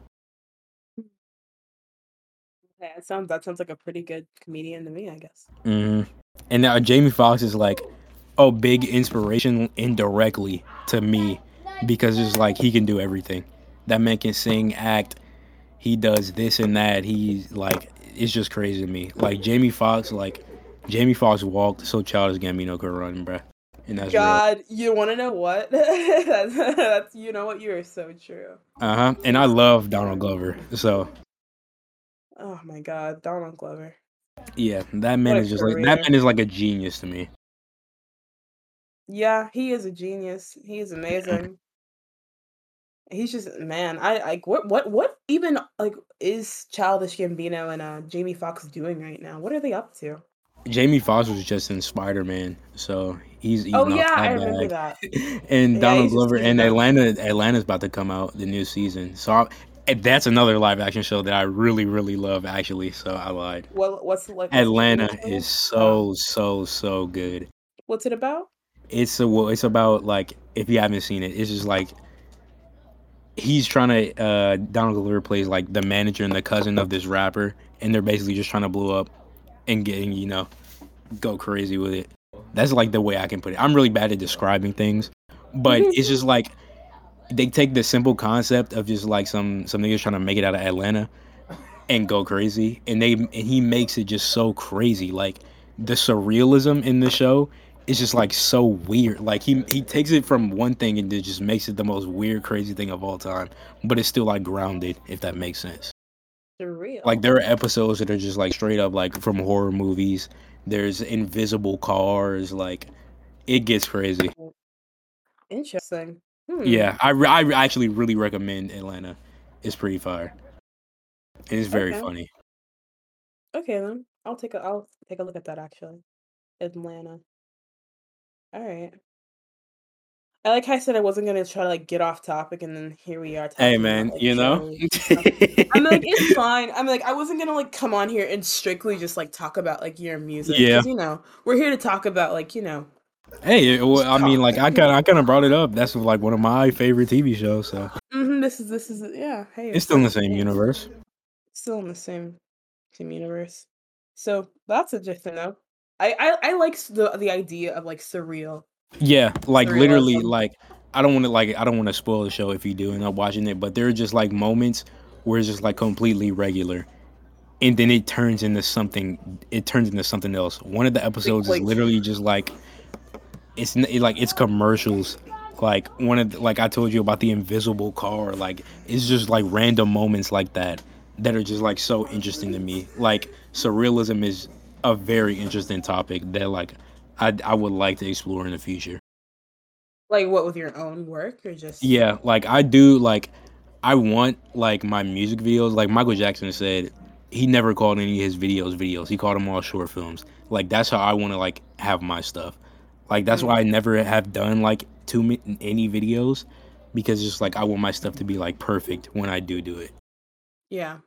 Yeah, it sounds that sounds like a pretty good comedian to me, I guess. hmm and now Jamie Foxx is like a big inspiration indirectly to me because it's like he can do everything. That man can sing, act, he does this and that. He's like, it's just crazy to me. Like Jamie Foxx, like Jamie Foxx walked so Childish Gambino could run, bruh, and that's real. God, you want to know what? that's, that's you know what you are so true. Uh huh. And You're I so love Donald Glover, so oh my God, Donald Glover. yeah, that man What a is just like that career. man is like a genius to me. Yeah, he is a genius. He is amazing. He's just man, I like what what what even like is Childish Gambino and uh Jamie Foxx doing right now? What are they up to? Jamie Foxx was just in Spider Man, so he's Oh eating off yeah, I that remember that. bag. And Yeah, Donald he's just Glover teasing and up. Atlanta, Atlanta's about to come out the new season, so I, and that's another live action show that I really really love actually. So I lied. What what's like what's the name of Atlanta the is show? Uh, so so so good. what's it about? It's a well, it's about like if you haven't seen it, it's just like he's trying to uh Donald Glover plays like the manager and the cousin of this rapper, and they're basically just trying to blow up and getting you know go crazy with it. That's like the way I can put it. I'm really bad at describing things, but it's just like they take the simple concept of just like some some niggas trying to make it out of Atlanta and go crazy, and they and he makes it just so crazy. Like the surrealism in the show is just like so weird. Like he he takes it from one thing and then just makes it the most weird, crazy thing of all time. But it's still like grounded, if that makes sense. Like Surreal. there are episodes that are just like straight up like from horror movies. There's invisible cars. Like it gets crazy. Interesting. Hmm. Yeah, I, re- I actually really recommend Atlanta. It's pretty fire. And it's very Okay. funny. Okay then. I'll take a I'll take a look at that actually. Atlanta. All right. I like how I said I wasn't gonna try to like get off topic, and then here we are Hey talking about man, like you know? shows and stuff. I'm like, it's fine. I'm like, I wasn't gonna like come on here and strictly just like talk about like your music Yeah. because you know we're here to talk about like you know Hey, well, just I mean, talk. like I kind of, I kind of brought it up. That's like one of my favorite T V shows. So hmm this is this is yeah. Hey, it's it's still in the it's same hey, it's universe. still in the same same universe. So that's interesting though. I I I like s- the the idea of like surreal. Yeah, like literally, Surrealism. like I don't want to like I don't want to spoil the show if you do end up watching it, but there are just like moments where it's just like completely regular, and then it turns into something. It turns into something else. One of the Like, episodes is like literally just like it's n- it, like it's commercials. Like one of the, like I told you about the invisible car. Like it's just like random moments like that that are just like so interesting to me. Like surrealism is a very interesting topic that like I I would like to explore in the future. like what with your own work or just Yeah, like I do like I want like my music videos. Like Michael Jackson said, he never called any of his videos videos. He called them all short films. Like that's how I want to like have my stuff. Like that's mm, why I never have done like too many any videos because just like I want my stuff to be like perfect when I do do it. yeah.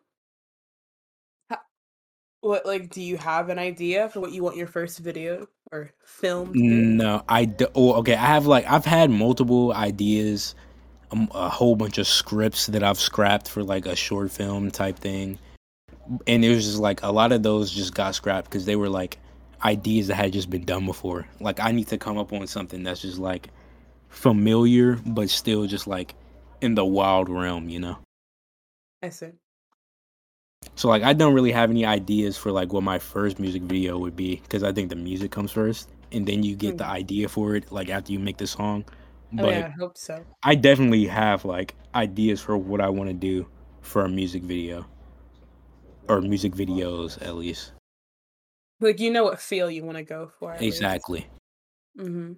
Ha- What like do you have an idea for what you want your first video or film to be? No, I do, oh, okay. I have like I've had multiple ideas, um, a whole bunch of scripts that I've scrapped for like a short film type thing. And it was just like a lot of those just got scrapped because they were like ideas that had just been done before. Like I need to come up on something that's just like familiar but still just like in the wild realm, you know. I see. So like I don't really have any ideas for like what my first music video would be because I think the music comes first and then you get the Mm. idea for it like after you make the song. Oh yeah, But I hope so. I definitely have like ideas for what I want to do for a music video or music videos at least. Like you know what feel you want to go for at least. Exactly. Hmm.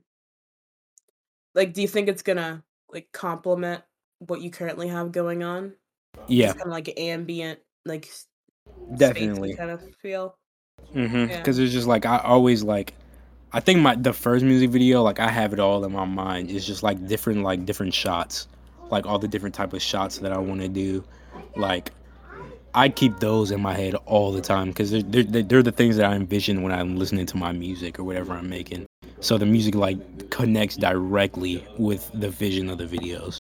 Like, do you think it's gonna like complement what you currently have going on? Yeah, Just kind of like ambient, like s- spacey definitely. kind of feel. Mhm, Yeah. because it's just, like, I always, like I think my the first music video, like, I have it all in my mind. It's just, like, different, like, different shots, like, all the different type of shots that I wanna do. Like, I keep those in my head all the time 'cause they're they're they're they're the things that I envision when I'm listening to my music or whatever I'm making. So the music, like, connects directly with the vision of the videos.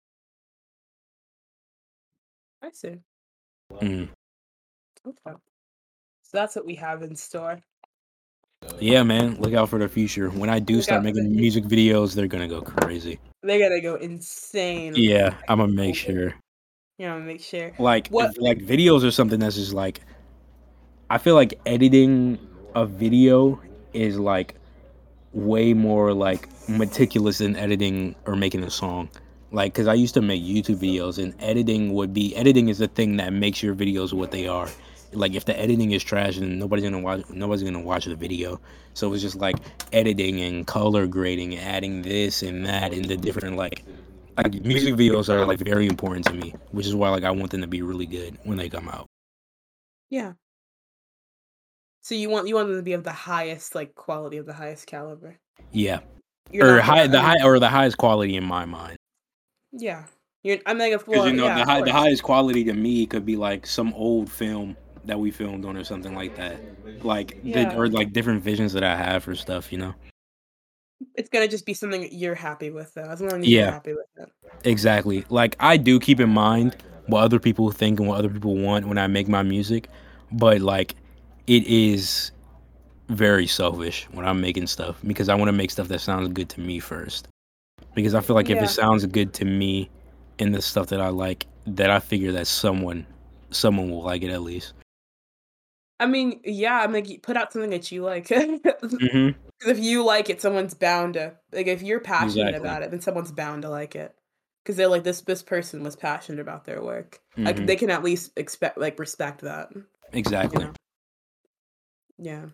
I see. Mm. Okay. So that's what we have in store. Yeah, man, look out for the future. When I do Look start out for the making future. music videos, they're gonna go crazy. They're gonna go insane. Yeah, I Imma can make hope it. sure. You know, make sure. Like, What? if like videos or something that's just like I feel like editing a video is like way more like meticulous than editing or making a song. Like, cause I used to make YouTube videos and editing would be editing is the thing that makes your videos what they are. Like if the editing is trash then nobody's gonna watch nobody's gonna watch the video. So it's just like editing and color grading, adding this and that and the different like like music videos are like very important to me, which is why like I want them to be really good when they come out. Yeah. So you want you want them to be of the highest like quality of the highest caliber. Yeah. You're Or not gonna. high I the mean, high or the highest quality in my mind. yeah. You're. I'm like, Because you well, know yeah, the of high the course. highest quality to me could be like some old film that we filmed on or something like that. Like the Yeah. or like different visions that I have for stuff, you know? It's gonna just be something that you're happy with, though, as long as you're Yeah, happy with it. exactly. Like I do keep in mind what other people think and what other people want when I make my music, but like it is very selfish when I'm making stuff because I want to make stuff that sounds good to me first. Because I feel like if it Yeah. sounds good to me and the stuff that I like, that I figure that someone someone will like it at least. I mean, yeah, I'm like, you put out something that you like. 'Cause Mhm. if you like it, someone's bound to like, if you're passionate Exactly. about it, then someone's bound to like it. Because 'Cause they're like, "This this person was passionate about their work." Like, Mhm. they can at least expect like, respect that, you Exactly. know? Yeah.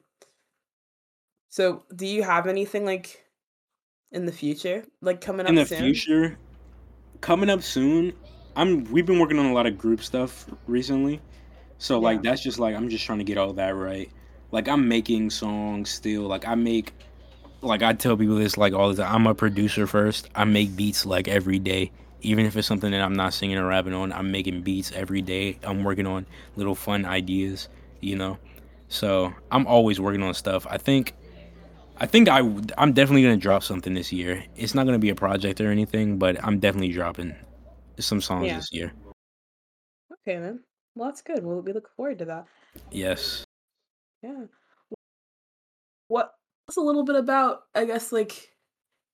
So, do you have anything, like, in the future, like, coming In up the soon? future, coming up soon, I'm we've been working on a lot of group stuff recently. So like Yeah. that's just like I'm just trying to get all that right. Like I'm making songs still. Like I make like I tell people this like all the time. I'm a producer first. I make beats like every day. Even if it's something that I'm not singing or rapping on, I'm making beats every day. I'm working on little fun ideas, you know. So I'm always working on stuff. I think I think I would- I'm definitely gonna drop something this year. It's not gonna be a project or anything, but I'm definitely dropping some songs Yeah. this year. Okay, then. Well, that's good. We'll we look forward to that. Yes. Yeah. What what's a little bit about, I guess, like,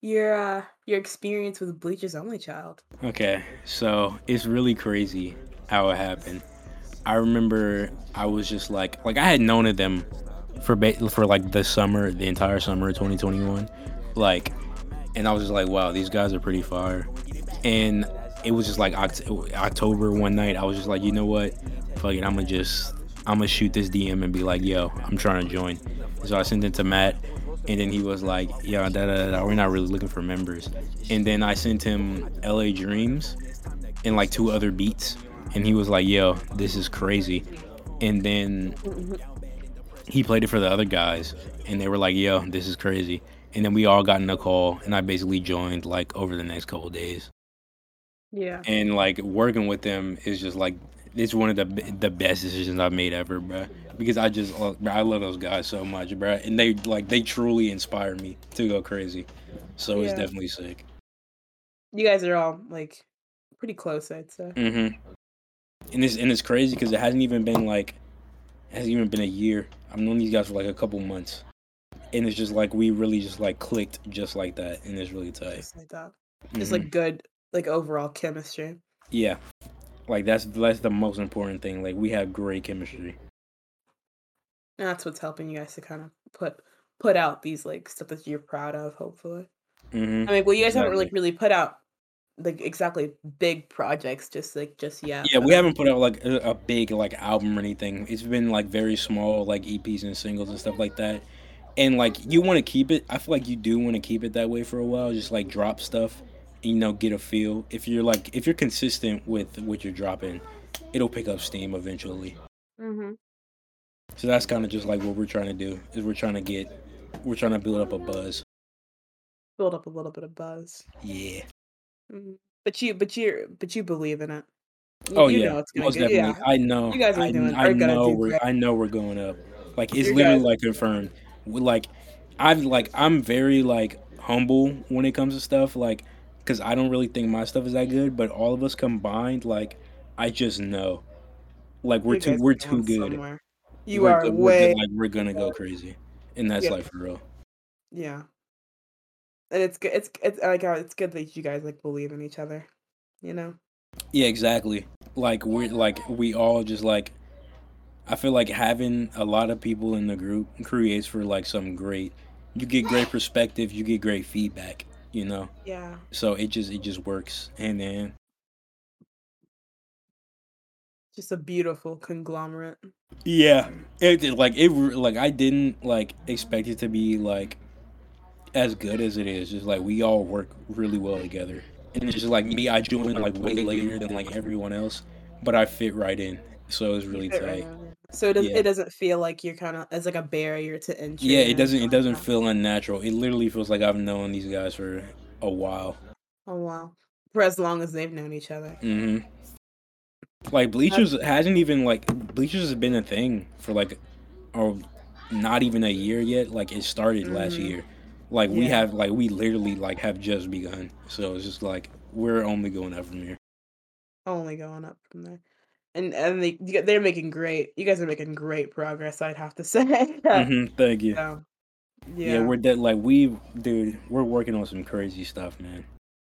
your uh your experience with Bleach's Only Child. Okay, so it's really crazy how it happened. I remember I was just like, like I had known of them for ba- for like the summer, the entire summer of twenty twenty-one, like, and I was just like, wow, these guys are pretty fire. And it was just like Oct- October one night. I was just like, you know what, fuck it, I'm gonna just I'm gonna shoot this D M and be like, yo, I'm trying to join. So I sent it to Matt, and then he was like, yeah, da da da, we're not really looking for members. And then I sent him L A Dreams and like two other beats, and he was like, yo, this is crazy. And then he played it for the other guys, and they were like, yo, this is crazy. And then we all got in a call, and I basically joined like over the next couple days. Yeah. And like working with them is just like it's one of the the best decisions I've made ever, bro. Because I just uh, bro, I love those guys so much, bro. And they like they truly inspire me to go crazy. So it's Yeah. definitely sick. You guys are all like pretty close, I'd say. Mhm. And it's and it's crazy because it hasn't even been like it hasn't even been a year. I've known these guys for like a couple months, and it's just like we really just like clicked just like that, and it's really tight. Just like that. Just Mhm. like good, like overall chemistry. Yeah, like that's that's the most important thing. Like we have great chemistry. And that's what's helping you guys to kind of put put out these like stuff that you're proud of, hopefully. Mhm. I mean, well, you guys haven't Exactly. like really put out like exactly big projects just like just yet. Yeah, but, we um, haven't put out like a, a big like album or anything. It's been like very small like E Ps and singles and stuff like that. And like you want to keep it. I feel like you do want to keep it that way for a while. Just like drop stuff, and, you know, get a feel. If you're like if you're consistent with what you're dropping, it'll pick up steam eventually. mhm. So that's kind of just like what we're trying to do. Is we're trying to get we're trying to build up a buzz. Build up a little bit of buzz. Yeah. Mhm. But you, but you, but you believe in it. You, Oh you yeah, know it's gonna most get. definitely. Yeah, I know. you guys are I doing I are gonna know do we're great. I know we're going up. Like it's You literally guys, like confirmed. We- Like I've like I'm very like humble when it comes to stuff like because I don't really think my stuff is that good. But all of us combined, like I just know, like we're you too guys we're are going too good. somewhere. You We're are good. We're good. way. Like we're gonna go crazy, and that's Yeah, like for real. yeah. And it's good. It's it's like uh, it's good that you guys like believe in each other. You know. Yeah, exactly. Like we're like we all just like I feel like having a lot of people in the group creates for like some great. You get great perspective. You get great feedback. You know, Yeah. so it just it just works hand in hand. Just a beautiful conglomerate. Yeah, it it- like it re- like I didn't like expect it to be like as good as it is. Just like we all work really well together, and it's just like me. I joined like way later than like everyone else, but I fit right in. So it's You really fit right tight. in. So it does. Yeah. It doesn't feel like you're kind of as like a barrier to Yeah, entry or it doesn't anything it like doesn't that. feel unnatural. It literally feels like I've known these guys for a while. Oh wow. For as long as they've known each other. hmm Like That's, Bleachers hasn't even like Bleachers has been a thing for like oh not even a year yet. Like it started last mhm. year. Like we Yeah. have like we literally like have just begun. So it's just like we're only going up from here. Only going up from there. And and they you they're making great. You guys are making great progress. I'd have to say. hmm Thank you. So Yeah, yeah. we're dead. Like we, dude, we're working on some crazy stuff, man.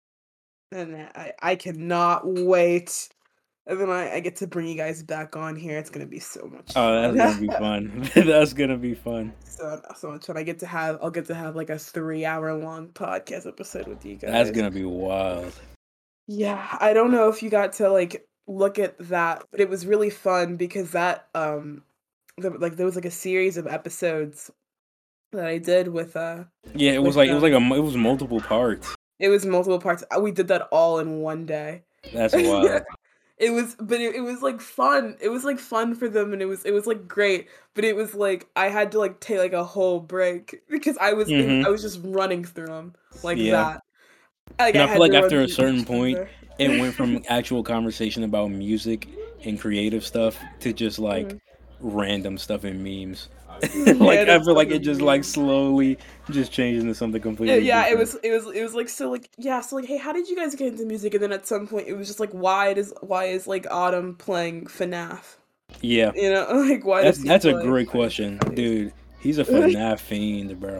And I I cannot wait. And then I, I get to bring you guys back on here. It's gonna be so much Oh, that's fun. gonna be fun. That's gonna be fun. so so much fun. I get to have I'll get to have like a three hour long podcast episode with you That's guys. gonna be wild. Yeah, I don't know if you got to like look at that, but it was really fun because that um the, like there was like a series of episodes that I did with uh Yeah, it was with like it was um like a mu- it was multiple parts. it was multiple parts. Uh, We did that all in one day. That's wild. It was but it, it was like fun. It was like fun for them and it was it was like great, but it was like I had to like take like a whole break because I was it, hmm I was just running through them like Yeah, that. Like and I I feel had like to run after a through certain each point, number. it went from actual conversation about music and creative stuff to just like Mhm. random stuff and memes. Yeah, Like I that's feel stuff like it with just like memes. slowly just changed into something Yeah, completely yeah, it different. was it was it was like so like yeah, so like hey, how did you guys get into music? And then at some point it was just like why does why is like Autumn playing FNAF? Yeah, You know, like why that's does he that's a play great Five Nights at question, Freddy's? dude. He's a FNAF fiend, bro.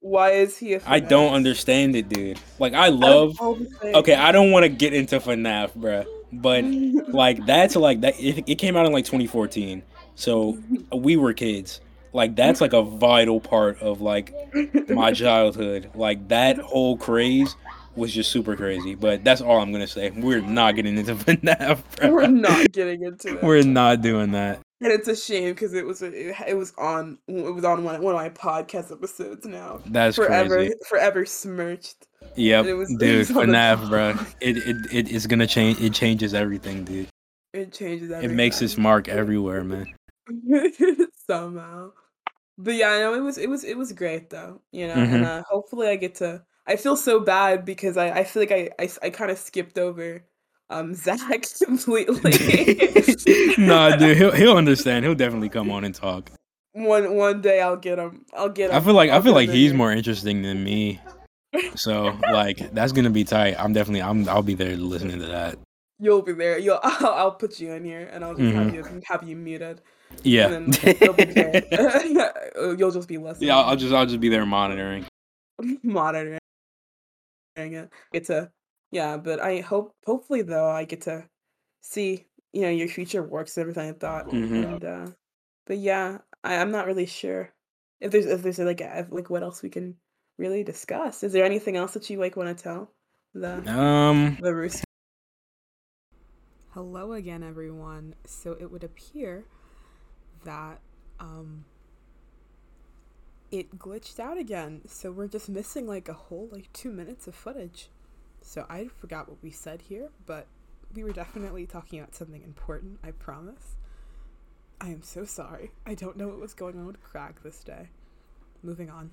Why is he a I don't FNAF? understand it, dude. Like, I Out of love. all the Okay, things. I don't want to get into FNAF, bruh. But like, that's like that. It, it came out in like twenty fourteen, so we were kids. Like, that's like a vital part of like my childhood. Like, that whole craze was just super crazy. But that's all I'm gonna say. We're not getting into FNAF, We're bruh. not getting into it. We're not doing that. And it's a shame because it was it, it was on it was on one, one of my podcast episodes now. That's Forever crazy. forever smirched. Yep, And it was, it dude. was on the FNAF, bro. top. It it it is gonna change. It changes everything, dude. It changes It everything. makes its mark everywhere, man. Somehow. But yeah, I know it was it was it was great though, you know, Mhm. and uh, hopefully I get to. I feel so bad because I, I feel like I I, I kind of skipped over um Zach completely. Nah, dude. He'll he'll understand. He'll definitely come on and talk. one one day I'll get him. I'll get him. I feel like I I'll feel get like him in he's here. more interesting than me. So like that's gonna be tight. I'm definitely I'm I'll be there listening to that. You'll be there. You'll I'll, I'll put you in here and I'll just have Mhm. you have you muted. Yeah. And then you'll be there. You'll just be listening. Yeah. I'll, I'll just I'll just be there monitoring. monitoring it. Get to yeah, but I hope hopefully though I get to see, you know, your future works and everything like that. Mhm. And uh but yeah, I, I'm not really sure if there's if there's like a, like what else we can really discuss. Is there anything else that you like want to tell the Um. the rooster? Hello again, everyone. So it would appear that um it glitched out again. So we're just missing like a whole like two minutes of footage. So I forgot what we said here, but we were definitely talking about something important, I promise. I am so sorry. I don't know what was going on with Crag this day. Moving on.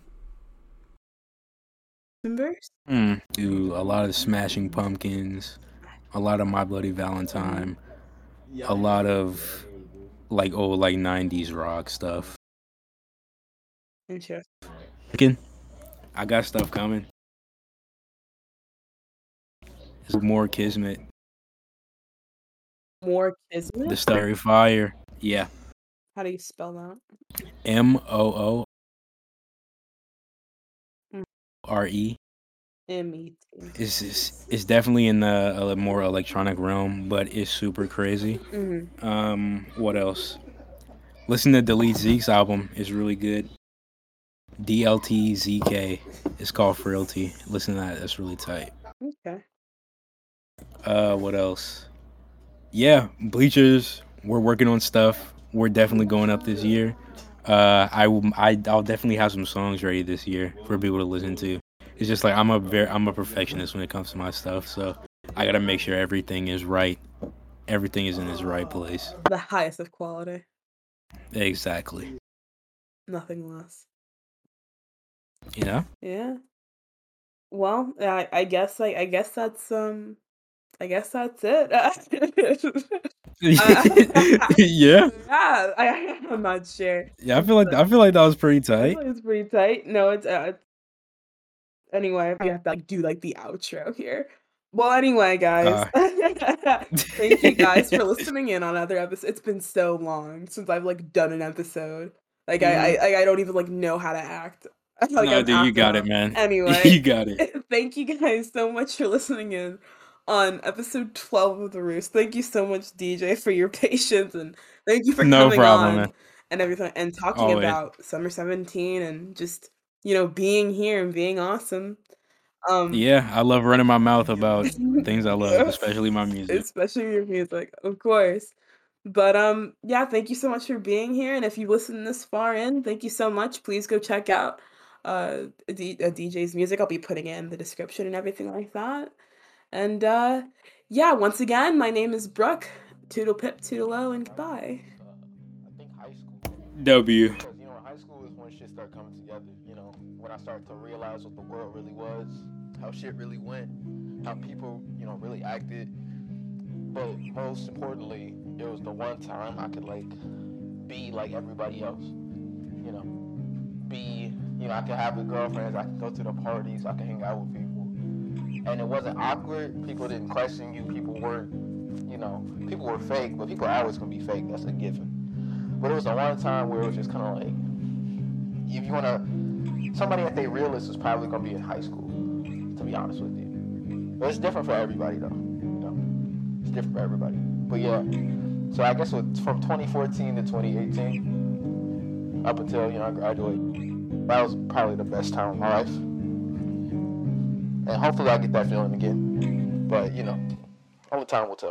Members? Mm, do a lot of Smashing Pumpkins, a lot of My Bloody Valentine, a lot of like old like nineties rock stuff. Interesting. Again, I got stuff coming. There's more Kismet. More The Kismet? Starry Fire. Yeah. How do you spell that? M O O Mm. R E. M E T. It's, it's it's definitely in the uh, more electronic realm, but it's super crazy. Mm-hmm. Um, what else? Listen to Delete Zeke's album. It's really good. D L T Z K. It's called Frailty. Listen to that. That's really tight. Okay. Uh, what else? Yeah, Bleachers. We're working on stuff. We're definitely going up this year. Uh, I will. I, I'll definitely have some songs ready this year for people to listen to. It's just like I'm a very I'm a perfectionist when it comes to my stuff, so I gotta make sure everything is right. Everything is in its right place. The highest of quality. Exactly. Nothing less. You know? Yeah. Well, I I guess I I guess that's um I guess that's it. I, Yeah. yeah, I, I'm not sure. Yeah, I feel like I feel like that was pretty I tight. feel like it's pretty tight. No, it's uh, anyway. We have to like do like the outro here. Well, anyway, guys, Uh, thank you guys for listening in on another episode. It's been so long since I've like done an episode. Like I I, I don't even like know how to act. Like No, I'm dude, you acting got up. it, man. Anyway, You got it. thank you guys so much for listening in on episode twelve of The Roost. Thank you so much, D J, for your patience, and thank you for No coming problem, on man. and everything and talking Always. about Summer seventeen and just, you know, being here and being awesome. Um Yeah, I love running my mouth about things I love, especially my music. especially your music, of course. But um yeah, thank you so much for being here, and if you listen this far in, thank you so much. Please go check out uh a, D- a D J's music. I'll be putting it in the description and everything like that. And uh yeah, once again, my name is Brooke. Toodle pip, toodle and goodbye. I think high school. W. Because, you know, high school is when shit started coming together. You know, when I started to realize what the world really was, how shit really went, how people, you know, really acted. But most importantly, it was the one time I could, like, be like everybody else. You know, be, you know, I could have the girlfriends, I could go to the parties, I could hang out with people. And it wasn't awkward. People didn't question you. People weren't, you know, people were fake, but people are always going to be fake. That's a given. But it was the one time where it was just kind of like, if you want to somebody at their realest is probably gonna be in high school, to be honest with you. But it's different for everybody though. You know? It's different for everybody. But yeah. So I guess with, from twenty fourteen to twenty eighteen, up until, you know, I graduated, that was probably the best time of my life. And hopefully I get that feeling again. But, you know, only time will tell.